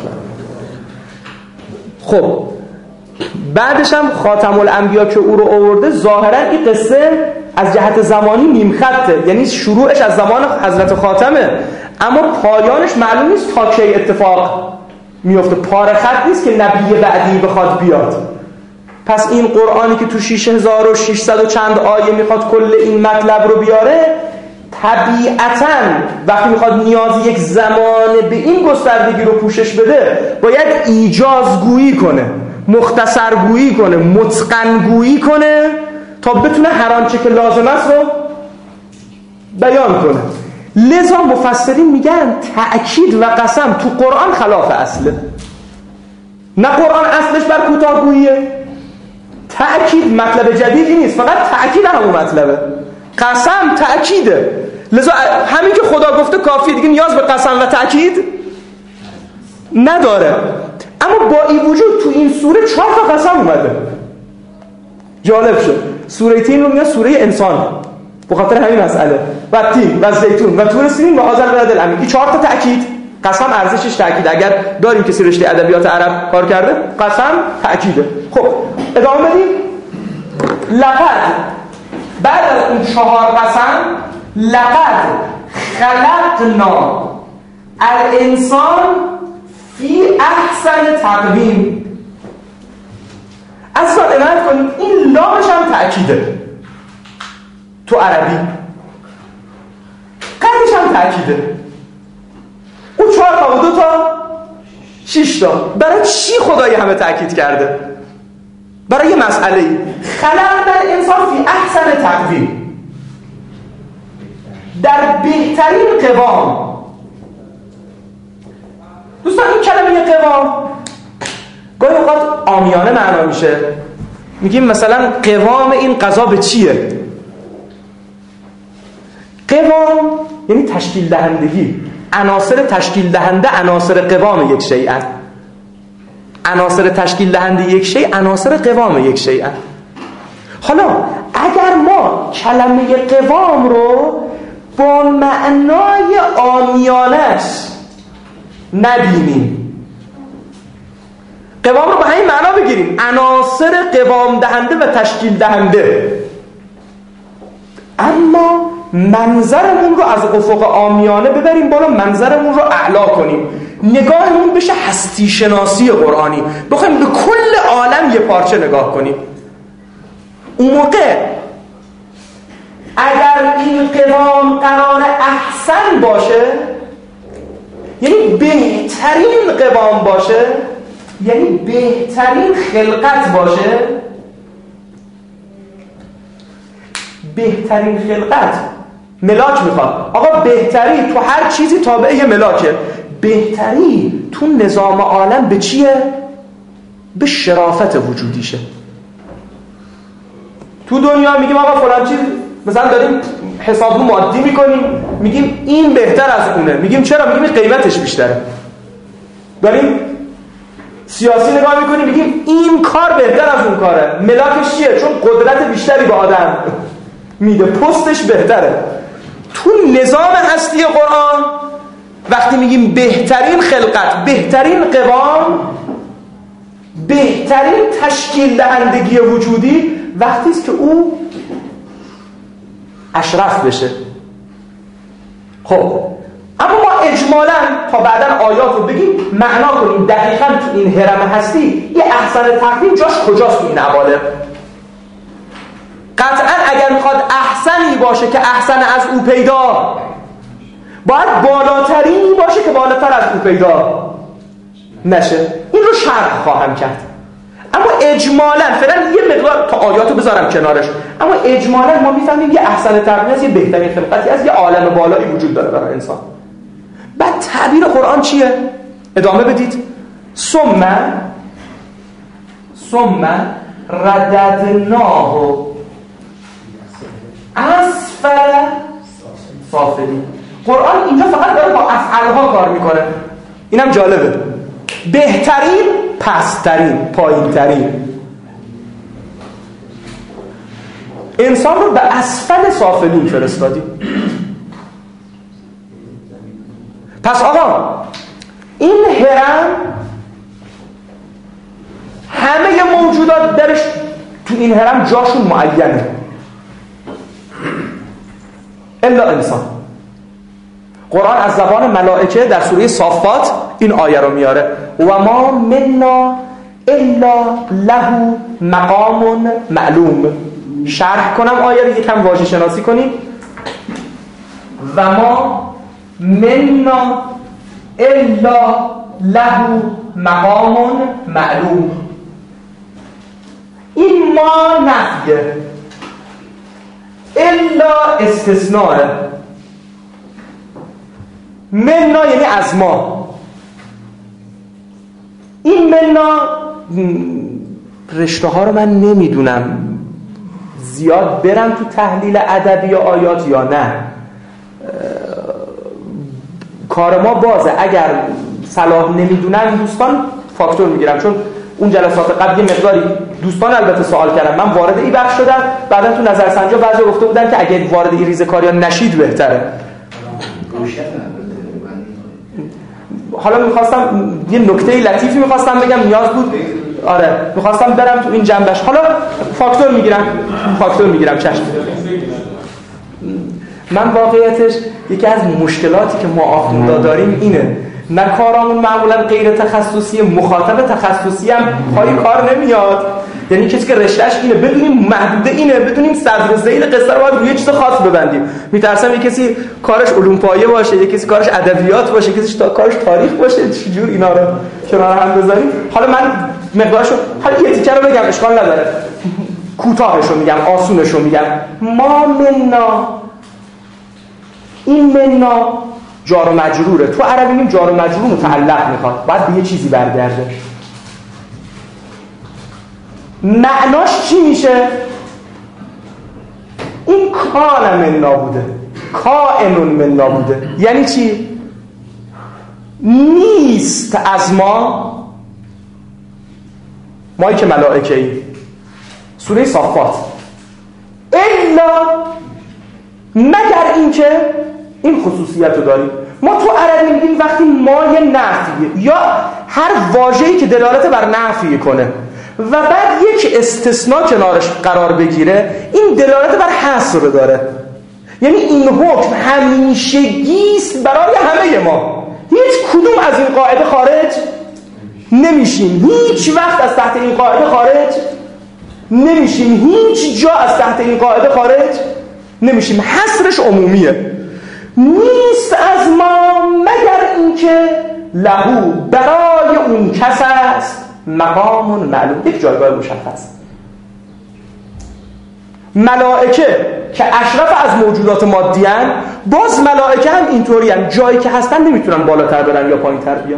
خب بعدش هم خاتم الانبیا که او رو آورده، ظاهرا این قصه از جهت زمانی نیم خطه، یعنی شروعش از زمان حضرت خاتمه اما پایانش معلوم نیست تا کی اتفاق میفته. پاره خط نیست که نبی بعدی بخواد بیاد. پس این قرآنی که تو شش هزار و ششصد و چند آیه میخواد کل این مطلب رو بیاره، طبیعتاً وقتی میخواد نیاز یک زمان به این گستردگی رو پوشش بده باید ایجازگویی کنه، مختصرگویی کنه، متقنگویی کنه تا بتونه هر آنچه که لازم است رو بیان کنه. لذا مفسرین میگن تأکید و قسم تو قرآن خلاف اصله. نه قرآن اصلش بر کوتاه‌گوییه، تأکید مطلب جدیدی نیست، فقط تأکید همون مطلبه. قسم تأکیده، لذا همین که خدا گفته کافیه، دیگه نیاز به قسم و تأکید نداره. اما با این وجود تو این سوره چهار تا قسم اومده. جالب شد. سوره تین رو میگن سوره انسان به خاطر همین مسئله، و تین و زیتون و طور سینین و هذا البلد الامین. این چهار تا تأکید. قسم ارزشش تأکید. اگر داریم کسی رشته ادبیات عرب کار کرده، قسم تأکیده. خب ادامه بدیم. لقد، بعد از اون چهار قسم، لقد خلقنا الانسان فی احسن تقویم. اصلا عنایت کنید این لامش هم تأکیده تو عربی، قدش هم تأکیده. اون چهار تا و دو تا شش تا. برای چی خدای همه تأکید کرده؟ برای یه مسئله ای. خلقنا الانسان فی احسن تقویم، در بهترین قوام. دوستان این کلمه قوام گاهی اوقات عامیانه معنا میشه. میگیم مثلا قوام این غذا به چیه؟ قوام یعنی تشکیل دهندگی. عناصر تشکیل دهنده عناصر قوام یک شیء. عناصر تشکیل دهنده یک شیء عناصر قوام یک شیء. حالا اگر ما کلمه قوام رو با معنای عامیانش نبینیم، قوام رو با همین معنا بگیریم، عناصر قوام دهنده و تشکیل دهنده، اما منظرمون رو از افق عامیانه ببریم بالا، منظرمون رو اعلا کنیم، نگاهمون بشه هستی شناسی قرآنی، بخوایم به کل عالم یه پارچه نگاه کنیم. اون موقع اگر این قوام قرار احسن باشه، یعنی بهترین قوام باشه، یعنی بهترین خلقت باشه، بهترین خلقت ملاک میخواد. آقا بهتری تو هر چیزی تابعه ملاکه. بهتری تو نظام عالم به چیه؟ به شرافت وجودیشه. تو دنیا میگیم آقا فلان چیز، مثلا داریم حساب مادی میکنیم، میگیم این بهتر از اونه. میگیم چرا؟ میگیم این قیمتش بیشتره. داریم سیاسی نگاه میکنیم، میگیم این کار بهتر از اون کاره. ملاکش چیه؟ چون قدرت بیشتری به آدم میده، پستش بهتره. تو نظام هستی قرآن وقتی میگیم بهترین خلقت، بهترین قوام، بهترین تشکیل دهندگی وجودی وقتی است که او اشرف بشه. خب اما ما اجمالاً تا بعداً آیات رو بگیم معنا کنیم دقیقاً تو این هرم هستی یه احسن تقویم جاش کجاست تو این عوالم. قطعاً اگر میخواد احسنی باشه که احسن از او پیدا، باید بالاترینی باشه که بالاتر از او پیدا نشه. این رو شرح خواهم کرد. اما اجمالاً فعلا یه مقدار تا آیاتو بذارم کنارش، اما اجمالاً ما میفهمیم یه احسن تقویم از یه بهترین خلقتی از یه عالم بالایی وجود داره برای انسان. بعد تعبیر قرآن چیه؟ ادامه بدید. ثم ثم رددناه اسفل سافلین. قرآن اینجا فقط داره با افعالها کار میکنه. اینم جالبه. بهترین، پسترین، پایینترین. انسان رو به اسفل سافلین فرستادیم. پس آقا این هرم همه موجودات درش تو این هرم جاشون معینه الا انسان. قرآن از زبان ملائکه در سوره صافات این آیه رو میاره و ما منا الا له مقام معلوم. شرح کنم آیه رو یکم واژه شناسی کنیم. و ما منا الا له مقام معلوم. این ما نفیه، الا استثناء. منا یعنی از ما. این منا رشته ها رو من نمیدونم زیاد برم تو تحلیل ادبی آیات یا نه، کار ما بازه. اگر صلاح نمیدونن دوستان فاکتور میگیرم، چون اون جلسات قبل یه مقداری دوستان البته سوال کردن، من وارد این بخش شدم، بعدا تو نظرسنجی بعضی گفته بودن که اگه وارد این ریزکاری ها نشید بهتره. حالا میخواستم یه نکته لطیفی میخواستم بگم، نیاز بود، آره میخواستم برم تو این جنبش. حالا فاکتور میگیرم فاکتور میگیرم چشم. من واقعیتش یکی از مشکلاتی که ما آخوندا داریم اینه، من کارامون معمولا غیر تخصصی، مخاطب تخصصی هم پای کار نمیاد. یعنی کسی که رشتهش اینه، بدونیم محدوده اینه، بدونیم صدر ذیل قصه رو باید روی چیز خاص ببندیم. میترسم یه کسی کارش علوم پایه باشه، یه کسی کارش ادبیات باشه، یه کسی تا کارش تاریخ باشه، چجور اینا رو کنار هم بذاریم. حالا من مقدارشو حالا یه تیکه رو بگم، اشکال نداره، کوتاهشو میگم، آسونشو میگم. ما منا، این منا جار و مجروره. تو عربی میگیم جار و مجرور متعلق میخواد، باید به یه چیزی برگرده. معناش چی میشه؟ این کان منا بوده، کائنون منا بوده. یعنی چی؟ نیست از ما، مایی که ملائکه ای، سوره صافات، الا مگر این که این خصوصیت رو داریم. ما تو عربی میگیم وقتی مای نفیه یا هر واژه‌ای که دلالت بر نفی کنه و بعد یک استثناء کنارش قرار بگیره، این دلالت بر حصر داره. یعنی این حکم همیشگیست برای همه ما، هیچ کدوم از این قاعده خارج نمیشیم، هیچ وقت از تحت این قاعده خارج نمیشیم، هیچ جا از تحت این قاعده خارج نمیشیم. حصرش عمومیه. نیست از ما مگر اینکه لهو، برای اون کس است، مقام معلوم، یک جایگاه مشخص. ملائکه که اشرف از موجودات مادی هستند، باز ملائکه هم اینطوری هستند، جایی که هستن نمیتونن بالاتر برن یا پایین‌تر بیان،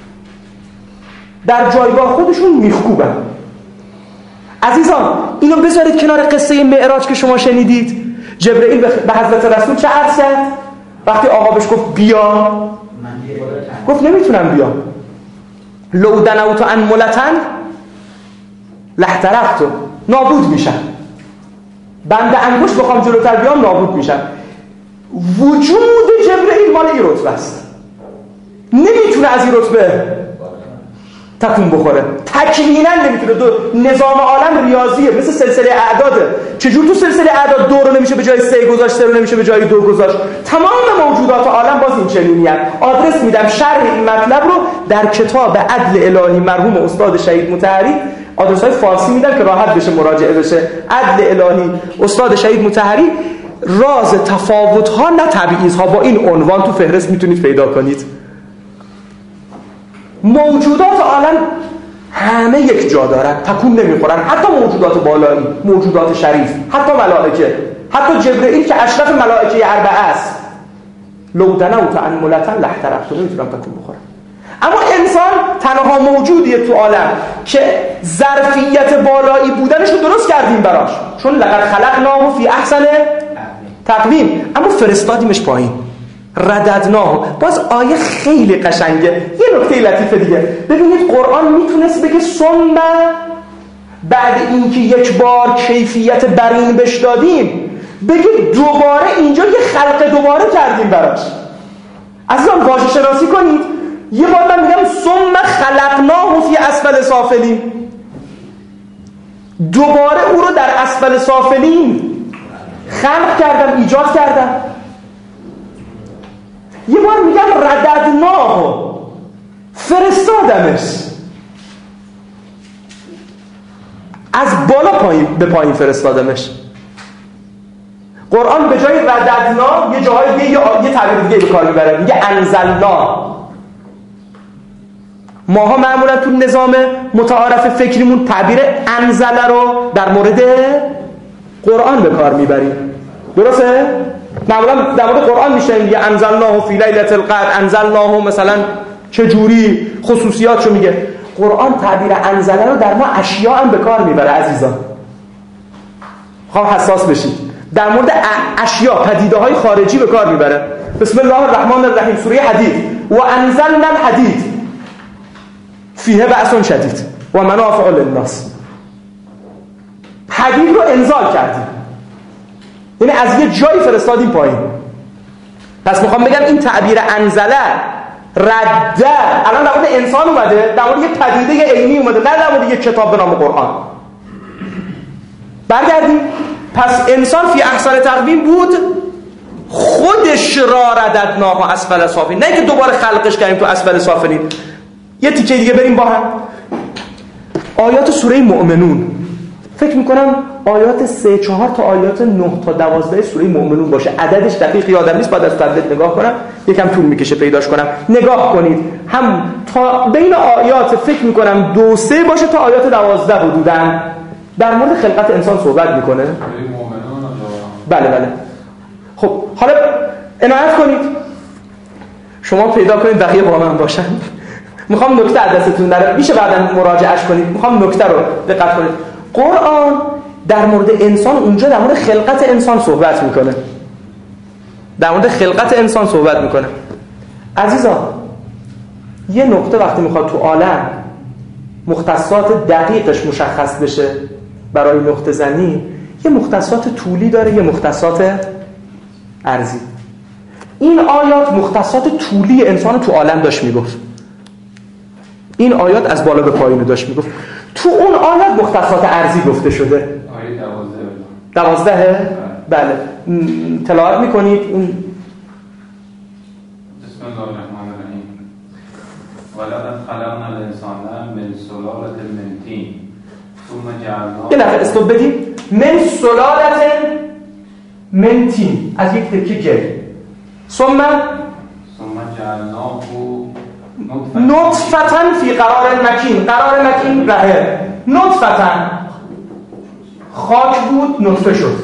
در جایگاه خودشون میخکوبن. عزیزان اینو بذارید کنار قصه معراج که شما شنیدید. جبرئیل به حضرت رسول چه عرض کرد وقتی آقا بهش گفت بیا؟ گفت نمیتونم بیام. لو دنوت انملتن لحترقت، نابود میشن. بنده انگوش بخوام جلوتر بیام نابود میشن. وجود جبرئیل مال این رتبه است، نمیتونه از این رتبه تکون بخوره، تکوینا نمیتونه. دو نظام عالم ریاضیه، مثل سلسله اعداده. چجور تو سلسله اعداد دو رو نمیشه به جای سه گذاشت، سه رو نمیشه به جای دو گذاشت؟ تمام موجودات عالم باز این چنینیه. آدرس میدم شرح این مطلب رو در کتاب عدل الهی مرحوم استاد شهید مطهری، آدرس‌های فارسی میدم که راحت بشه مراجعه بشه. عدل الهی استاد شهید مطهری، راز تفاوت‌ها نه تبعیض‌ها، با این عنوان تو فهرست میتونید پیدا کنید. موجودات عالم همه یک جا دارن، تکون نمیخورن، حتی موجودات بالایی، موجودات شریف، حتی ملائکه، حتی جبرئیل که اشرف ملائکه اربعه است. لو دنوت انملتن لحترقت، نمیتونن تکون بخورن. اما انسان تنها موجودیه تو عالم که ظرفیت بالایی بودنش رو درست کردیم براش، چون لقد خلقناه فی احسن تقویم، اما فرستادیمش پایین، رددناه. باز آیه خیلی قشنگه. یه نکته لطیفه دیگه ببینید، قرآن میتونست بگه ثم، بعد اینکه یک بار کیفیت برین بش دادیم، بگه دوباره اینجا یه خلق دوباره کردیم براش. اصلا واژه شناسی کنید. یه بار من میگم ثم خلقناه فی اسفل سافلین، دوباره او رو در اسفل سافلین خلق کردم، ایجاد کردم. یه بار میگم رددناه، فرستادمش، از بالا پایین به پایین فرستادمش. قرآن به جای رددنا یه جاهای دیگه یه تعبیر دیگه به کار میبره، میگه انزلنا. ماها معمولا تو نظام متعارف فکریمون تعبیر انزل رو در مورد قرآن به کار میبریم، درسته؟ معمولا در مورد قرآن میشه میگه انزلناه فی لیلة القدر، انزلناه مثلا چه جوری، خصوصیاتشو میگه. قرآن تعبیر انزله رو در ما اشیاء هم به کار میبره عزیزان. خواهم حساس بشید. در مورد اشیاء، پدیده های خارجی به کار میبره. بسم الله الرحمن الرحیم، سوره حدید. و انزلنا الحدید فیه بأس شدید و منافع للناس. حدید رو انزال کردیم، یعنی از یه جایی فرستادیم پایین. پس میخوام بگم این تعبیر انزله رده الان در مورد انسان اومده، در مورد یه پدیده عینی اومده، نه در مورد یه کتاب به نام قرآن. برگردیم. پس انسان فی احسن تقویم بود، خودش را رددناه اسفل سافلین، نه که دوباره خلقش کردیم تو اسفل سافلین. یه تیکه دیگه بریم با هم. آیات سوره مؤمنون، فکر میکنم آیات سه چهار تا آیات نه تا دوازده سوره مؤمنون باشه. عددش دقیق یادم نیست، بعد از تبلت نگاه کنم، یکم طول میکشه پیداش کنم. نگاه کنید، هم تا بین آیات فکر میکنم دو سه باشه تا آیات دوازده حدوداً در مورد خلقت انسان صحبت میکنه. بله بله. خب حالا عنایت کنید، شما پیدا کنید بقیه با من باشن. میخوام نکته از دستتون نره، میشه بعداً مراجعهش کنید. میخوام نکته رو دقت کنید. قرآن در مورد انسان اونجا در مورد خلقت انسان صحبت میکنه، در مورد خلقت انسان صحبت میکنه. عزیزان یه نقطه وقتی میخواد تو عالم مختصات دقیقش مشخص بشه برای نقطه زنی، یه مختصات طولی داره، یه مختصات عرضی. این آیات مختصات طولی انسان تو عالم داشت میگفت، این آیات از بالا به پایین داشت میگفت. تو اون آیات مختصات عرضی گفته شده. آیه دوازده دوازده؟ بله. تلاوت میکنید اون. بسم الله الرحمن الرحیم. ولقد خلقنا الانسان من سلالة من طین ثم جعلناه. یه لحظه استوب بدیم. من سلالة من طین، از یک تکه گل. ثم ثم جعلناه نطفة فی قرار مکین. قرار مکین رهه. نطفة خاک بود نطفه شد.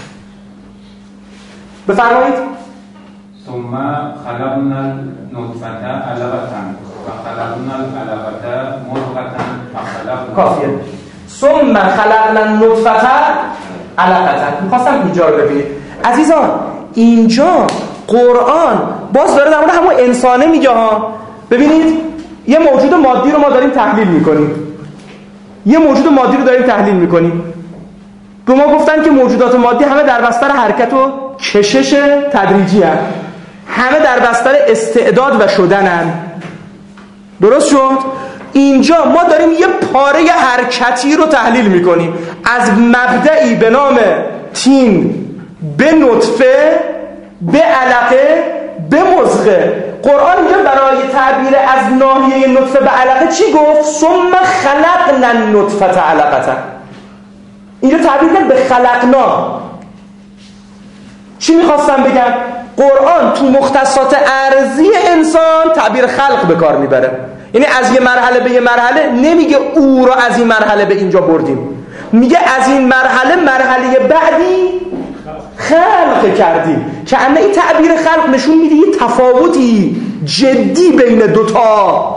بفرمایید. ثم خلقنا النطفة علقة فخلقنا العلقة مضغة فخلقنا. کافیه. ثم خلقنا النطفة علقة. می‌خواستم اینجا رو ببینید عزیزان. اینجا قرآن باز داره در مورد همون انسانه میگه ها. ببینید یه موجود مادی رو ما داریم تحلیل میکنیم، یه موجود مادی رو داریم تحلیل میکنیم. به ما گفتن که موجودات مادی همه در بستر حرکت و کشش تدریجی هستند، همه در بستر استعداد و شدن هستند. درست شد؟ اینجا ما داریم یه پاره حرکتی رو تحلیل میکنیم، از مبدعی به نام تین به نطفه به علقه به مضغه. قرآن اینجا برای تعبیر از ناحیه نطفه به علقه چی گفت؟ ثم خلقنا النطفة علقة. اینجا تعبیر کرد به خلقنا. چی میخواستم بگم؟ قرآن تو مختصات عرضی انسان تعبیر خلق به کار میبره، یعنی از یه مرحله به یه مرحله نمیگه او رو از این مرحله به اینجا بردیم، میگه از این مرحله مرحله بعدی خلق کردیم. که اما این تعبیر خلق نشون میده یه تفاوتی جدی بین دوتا.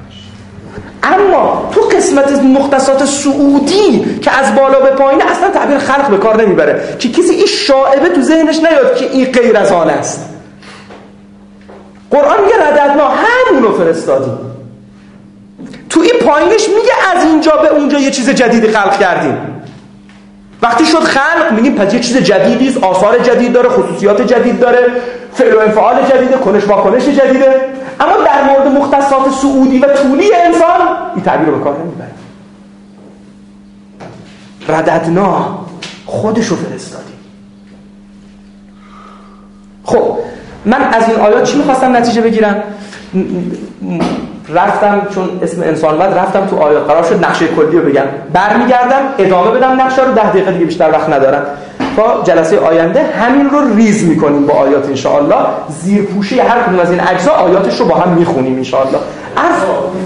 اما تو قسمت مختصات سعودی که از بالا به پایین اصلا تعبیر خلق به کار نمیبره، که کسی این شائبه تو ذهنش نیاد که این غیر از آن است. قرآن میگه رددنا، همونو فرستادیم. تو این پایینش میگه از اینجا به اونجا یه چیز جدیدی خلق کردیم. وقتی شد خلق میگیم پس یه چیز جدیدی است، آثار جدید داره، خصوصیات جدید داره، فعل و انفعال جدیده، کنش واکنش جدیده. اما در مورد مختصات سعودی و طولی انسان این تعبیر رو به کار نمیبره. رددنا، خودشو فرستادیم. خب من از این آیات چی میخواستم نتیجه بگیرم؟ رفتم چون اسم انسان اومد رفتم تو آیات، قرار شد نقشه کلی رو بگم، برمیگردم ادامه بدم نقشه رو. ده دقیقه دیگه بیشتر وقت ندارم. تا جلسه آینده همین رو ریز میکنیم با آیات انشاءالله. زیر پوشی هر کدوم از این اجزا آیاتش رو با هم میخونیم انشاءالله. عرض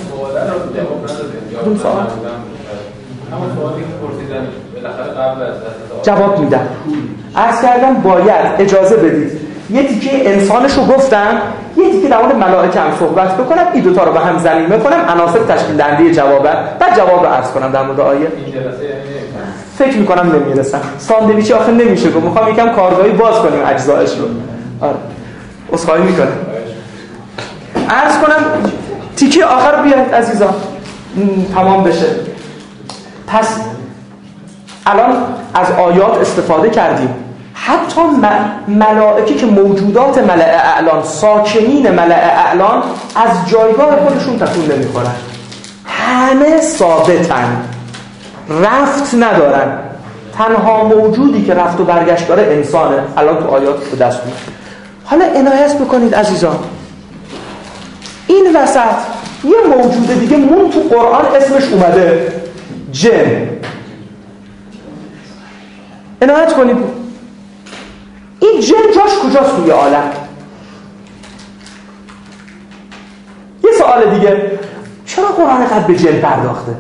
کدوم سوال؟ همون سوالی که پرسیدن بالاخره قبل از جواب میدم. عرض کردم باید اجازه بدید یه تیکه انسانشو گفتم، یه تیکه در مورد ملائکه هم صحبت بکنم، این دوتا رو با هم زمین بکنم، عناصر تشکیل دهنده جوابه، بعد جواب رو عرض کنم در مورد آیه. فکر میکنم نمیرسم، ساندویچی آخه نمیشه گفت، میخوام یکم کارگاهی باز کنیم اجزایش رو. آره عذرخواهی میکنم. عرض کنم تیکه آخر بیاید عزیزان تمام بشه. پس الان از آیات استفاده کردیم، حتی ملائکه که موجودات ملأ اعلان، ساکنین ملأ اعلان، از جایگاه خودشون تکون نمیخورن، همه ثابتن، رفت ندارن. تنها موجودی که رفت و برگشت داره انسانه. الان تو آیات به دست میاد. حالا عنایت بکنید عزیزان، این وسط یه موجود دیگه مون تو قرآن اسمش اومده، جن. عنایت کنید این جن جاش کجاست توی عالم؟ یه سوال دیگه، چرا قرآن قد به جن پرداخته؟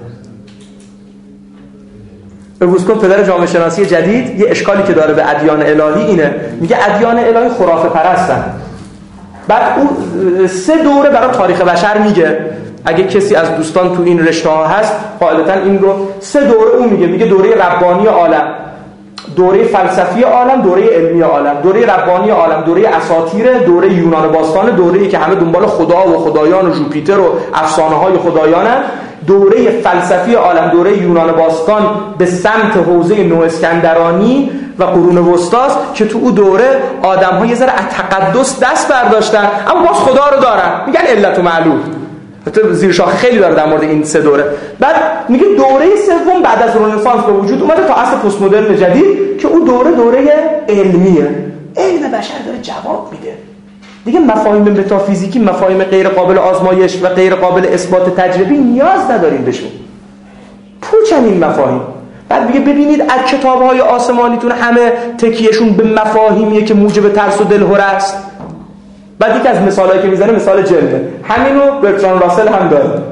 بگوز کن پدر جامعه شناسی جدید یه اشکالی که داره به ادیان الهی اینه، میگه ادیان الهی خرافه پرستن. بعد اون سه دوره برای تاریخ بشر میگه، اگه کسی از دوستان تو این رشته ها هست قاعدتا این رو سه دوره اون میگه، میگه دوره ربانی عالم، دوره فلسفی عالم، دوره علمی عالم. دوره ربانی عالم دوره اساطیر، دوره یونان باستان، دوره‌ای که همه دنبال خدا و خدایان و جوپیتر و افسانه‌های خدایانن. دوره فلسفی عالم دوره یونان باستان به سمت حوزه نواسکندرانی و قرون وسطاست که تو اون دوره آدم‌ها یه ذره از تقدس دست برداشتن اما باز خدا رو دارن، میگن علت و معلول. البته زیر شاخه خیلی داره در مورد این سه دوره. بعد میگه دوره سوم بعد از رنسانس به وجود اومده تا عصر پست مدرن جدید که اون دوره دوره علمیه. علم بشر داره جواب میده دیگه. مفاهیم متافیزیکی، مفاهیم غیر قابل آزمایش و غیر قابل اثبات تجربی نیاز نداریم بهشون، پوچن این مفاهیم. بعد میگه ببینید از کتاب‌های آسمانیتون همه تکیهشون به مفاهیمیه که موجب ترس و دلهره است. بعد یک از مثالایی که میزنه مثال جنه، همینو برتران راسل هم داره.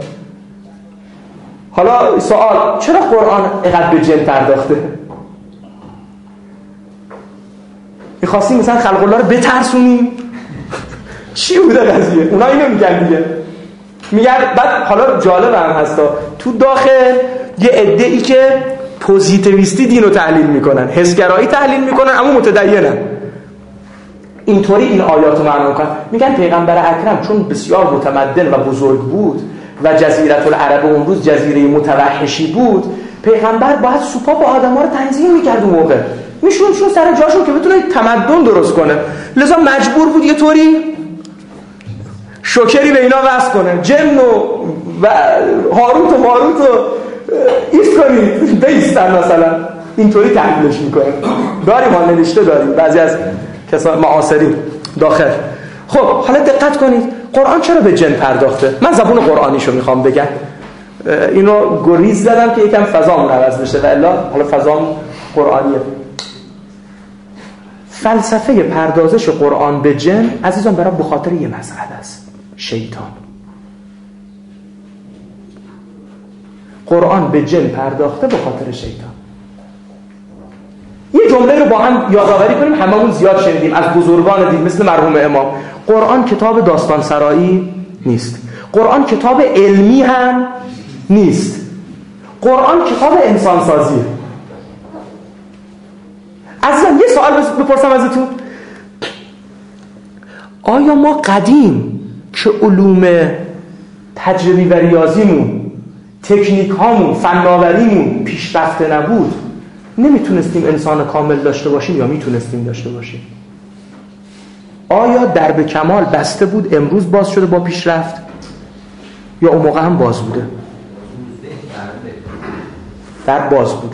حالا سوال، چرا قرآن اینقدر به جن پرداخته؟ می‌خواستیم مثلا خلق الله رو بترسونیم؟ چی بوده قضیه؟ اونا اینو میگن دیگه. میگن بعد حالا جالب هم هستا تو داخل یه عده‌ای که پوزیتیویستی دین رو تحلیل میکنن، حسگرایی تحلیل میکنن، اما متدینن. اینطوری این آیات رو معنی میکنن. میگن پیغمبر اکرم چون بسیار متمدن و بزرگ بود و جزیره العرب اون روز جزیره متوحشی بود، پیغمبر باید سوپاپ آدم‌ها رو تنظیم میکرد اون موقع، میشونشون سر جاشون که بتونه تمدن درست کنه. لذا مجبور بود یه طوری شوکری به اینا وصل کنه، جن و هاروت و ماروت و ایست کنید بیستن مثلا، اینطوری تحلیلش میکنه. داریم ها نوشته داریم بعضی از کسان معاصرین داخل. خب حالا دقت کنید قرآن چرا به جن پرداخته؟ من زبون قرآنیشو میخوام بگم، اینو گریز زدم که یکم فضامون عوض بشه و الا حالا فضام قرآنیه. فلسفه پردازش قرآن به جن عزیزان برای بخاطر یه مسئله است، شیطان. قرآن به جن پرداخته به خاطر شیطان. یه جمله رو با هم یادآوری کنیم، هممون زیاد شنیدیم از بزرگان دین مثل مرحوم امام. قرآن کتاب داستان سرایی نیست، قرآن کتاب علمی هم نیست، قرآن کتاب انسان سازیه. عزیزان یه سوال بپرسم ازتون، آیا ما قدیم که علوم تجربی و ریاضیمون، تکنیک هامون، فناوریمون پیشرفته نبود، نمیتونستیم انسان کامل داشته باشیم یا میتونستیم داشته باشیم؟ آیا درب کمال بسته بود امروز باز شده با پیشرفت یا اون موقع هم باز بوده؟ در باز بوده،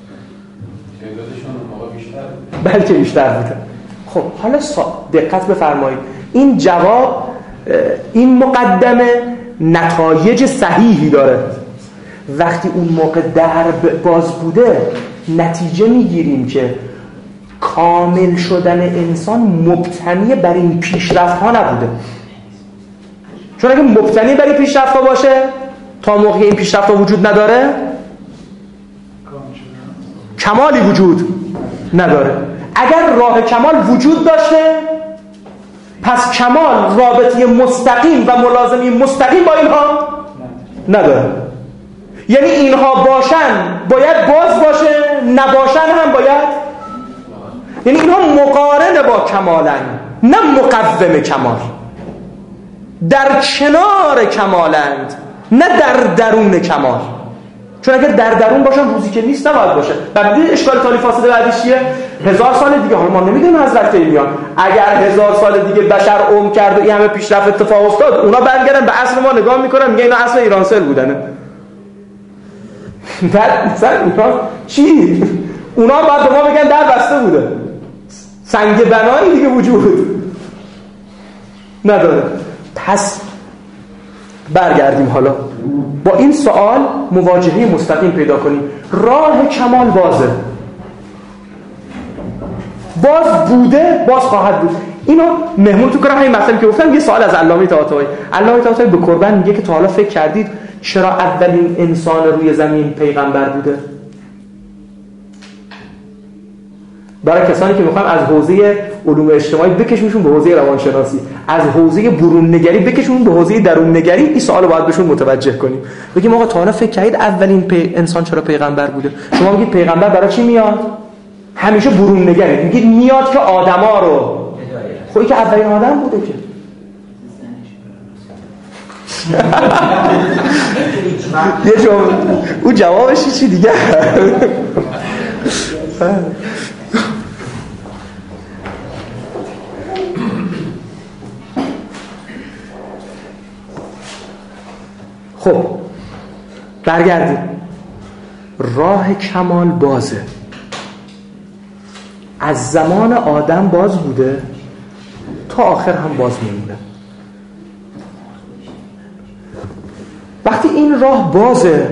بلکه بیشتر بوده. خب حالا دقت بفرمایید، این جواب، این مقدمه نتایج صحیحی داره. وقتی اون موقع درب باز بوده نتیجه میگیریم که کامل شدن انسان مبتنی بر این پیشرفت ها نبوده. چون اگه مبتنی بر این پیشرفت ها باشه تا موقع این پیشرفت ها وجود نداره کمالی وجود نداره. اگر راه کمال وجود داشته پس کمال رابطه مستقیم و ملازمه مستقیم با اینها نداره. یعنی اینها باشن باید باز باشه، نباشن هم باید، یعنی اینها مقارن با کمالن نه مقوم کمال، در کنار کمالند نه در درون کمال. چون اگر در درون باشن روزی که نیست نباید باشه. بعد اشکال تالی فاسده بعدش چیه؟ هزار سال دیگه، حالا ما نمیدونیم حضرت ایلیان اگر هزار سال دیگه بشر عمر کرد و این همه پیشرفت اتفاق افتاد، اونا برگردن به اصل ما نگاه میکنن میگن اینا اصل ایرانسل بودنه. بعد مثلا اونا چی؟ اونا باید به ما بگن در بسته بوده، سنگ بنایی دیگه وجود نداره. پس برگردیم حالا با این سوال مواجهه مستقیم پیدا کنیم. راه کمال بازه، باز بوده، باز خواهد بود. اینو مهمون تو کنم همین مثلا که گفتم. یه سوال از علامه طاهطایی. علامه طاهطایی به قربان میگه که تا حالا فکر کردید چرا اولین انسان روی زمین پیغمبر بوده؟ برای کسانی که میخوام از حوزه علوم اجتماعی بکشونشون به حوزه روانشناسی، از حوزه برون نگری بکشون به حوزه درون نگری، این سوالو باید بهشون متوجه کنیم. بگیم آقا تا حالا فکر کردید اولین پی... انسان چرا پیغمبر بوده؟ شما میگید پیغمبر برای چی میاد؟ همیشه برون نگری میگید میاد که آدما رو، خب که اولین آدم بوده که یه جواب اون جوابش چی دیگه. خب برگردیم. راه کمال بازه، از زمان آدم باز بوده تا آخر هم باز میمونه. وقتی این راه بازه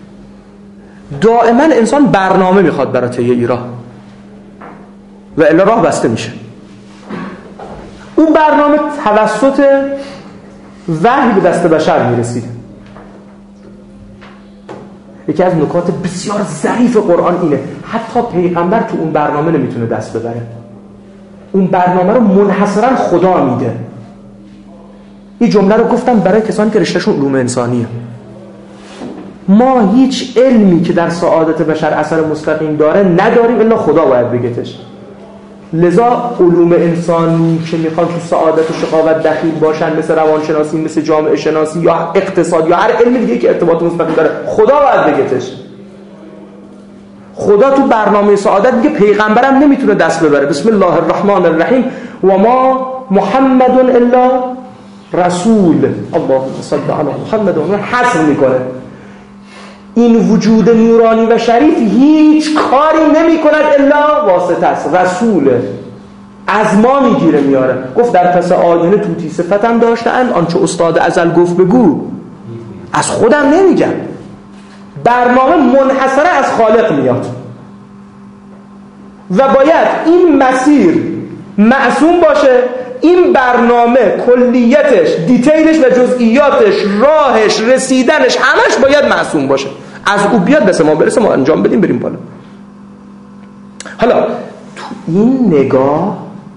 دائما انسان برنامه میخواد برای طی این راه و الا راه بسته میشه. اون برنامه توسط وحی به دست بشر میرسید. یکی از نکات بسیار ظریف قرآن اینه حتی پیغمبر تو اون برنامه نمیتونه دست ببره، اون برنامه رو منحصرا خدا میده. این جمله رو گفتم برای کسانی که رشتهشون علوم انسانیه. ما هیچ علمی که در سعادت بشر اثر مستقیم داره نداریم الا خدا باید بگتش. لذا علوم انسانی که میخوان تو سعادت و شقاوت دخیل باشن، مثل روانشناسی، مثل جامعه شناسی یا اقتصاد یا هر علم دیگه که ارتباط مستقیم داره، خدا باید بگتش. خدا تو برنامه سعادت میگه پیغمبرم نمیتونه دست ببره. بسم الله الرحمن الرحیم و ما محمد الا رسول، اللهم صل علی محمد. و حصر میکنه این وجود نورانی و شریف هیچ کاری نمی کند الا واسطه است، رسوله، از ما میگیره میاره. گفت در پس آینه توتی صفتم داشتن، آنچه استاد ازل گفت بگو، از خودم نمیگم. برنامه منحصره از خالق میاد و باید این مسیر معصوم باشه. این برنامه کلیتش، دیتیلش و جزئیاتش، راهش، رسیدنش، همش باید معصوم باشه. از او بیاد بس ما برسه، ما انجام بدیم، بریم بالا. حالا تو این نگاه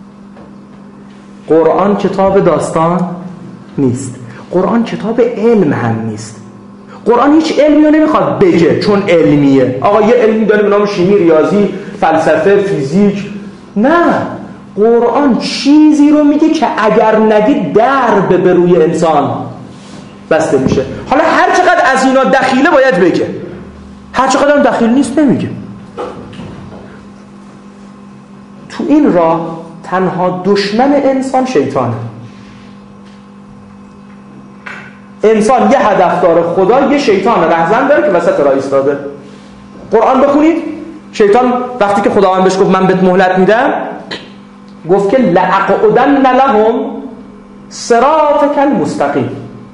قرآن کتاب داستان نیست، قرآن کتاب علم هم نیست. قرآن هیچ علمی رو نمیخواد بگه چون علمیه. آقا یه علمی داریم به نام شیمی، ریاضی، فلسفه، فیزیک. نه، قرآن چیزی رو میگه که اگر نگی درب به روی انسان بسته میشه. حالا هر چقدر از اینا دخیله باید بگه، هر چقدر هم دخیل نیست نمیگه. تو این راه تنها دشمن انسان شیطانه. انسان یه هدف داره، خدا یه شیطان رهزن داره که وسط راه ایستاده. قرآن بخونید، شیطان وقتی که خداوند بهش گفت من بهت مهلت میدم، گفت که لأقعدن لهم صراطک المستقیم.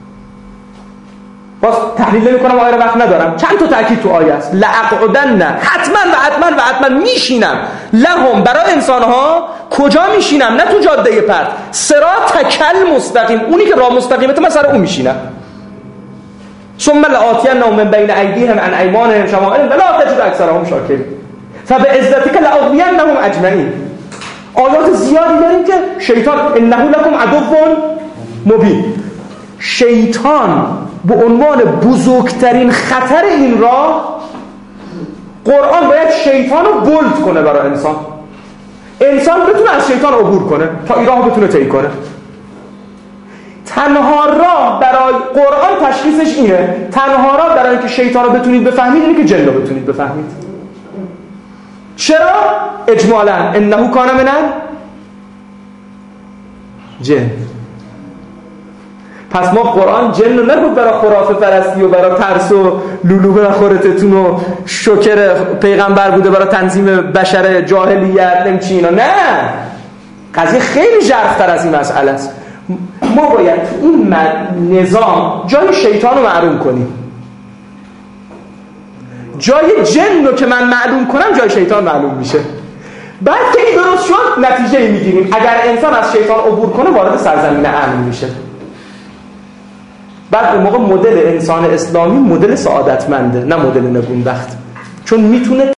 باز تحلیل نمی کنم، آیه رو وقت ندارم. چند تا تأکید تو آیه است. لأقعدن، حتما و حتما و حتما میشینم، لهم، برای انسانها. کجا میشینم؟ نه تو جاده پرت، صراطک المستقیم، اونی که راه مستقیمه من سر اون میشینم. ثم لآتینهم من بین ایدیهم عن ایمانهم شمائلهم ولا تجد اکثرهم شاکرین فبعزتک لأغوینهم اجمعین. آیات زیادی داریم که شیطان انه لکم عدو مبین. شیطان به عنوان بزرگترین خطر این راه، قرآن باید شیطان رو بولد کنه برای انسان، انسان بتونه از شیطان عبور کنه تا این راه بتونه طی کنه. تنها راه برای قرآن تشخیصش اینه، تنها راه برای اینکه شیطان رو بتونید بفهمید اینه که جن رو بتونید بفهمید. چرا؟ اجمالا انه کان من جن. پس ما قرآن جن رو نگفت برای خرافه پرستی و برای ترس و لولو نخورتتون و شکر پیغمبر بوده برای تنظیم بشر جاهلیت نمیچی اینا. نه، قضیه خیلی ژرف‌تر از این مسئله است. ما باید این نظام جای شیطان رو معلوم کنیم، جای جن رو که من معلوم کنم جای شیطان معلوم میشه. بعد که این درست شد نتیجه ای میگیریم اگر انسان از شیطان عبور کنه وارد سرزمین امن میشه. بعد اون موقع مدل انسان اسلامی مدل سعادتمنده، نه مدل نگونبخت، چون میتونه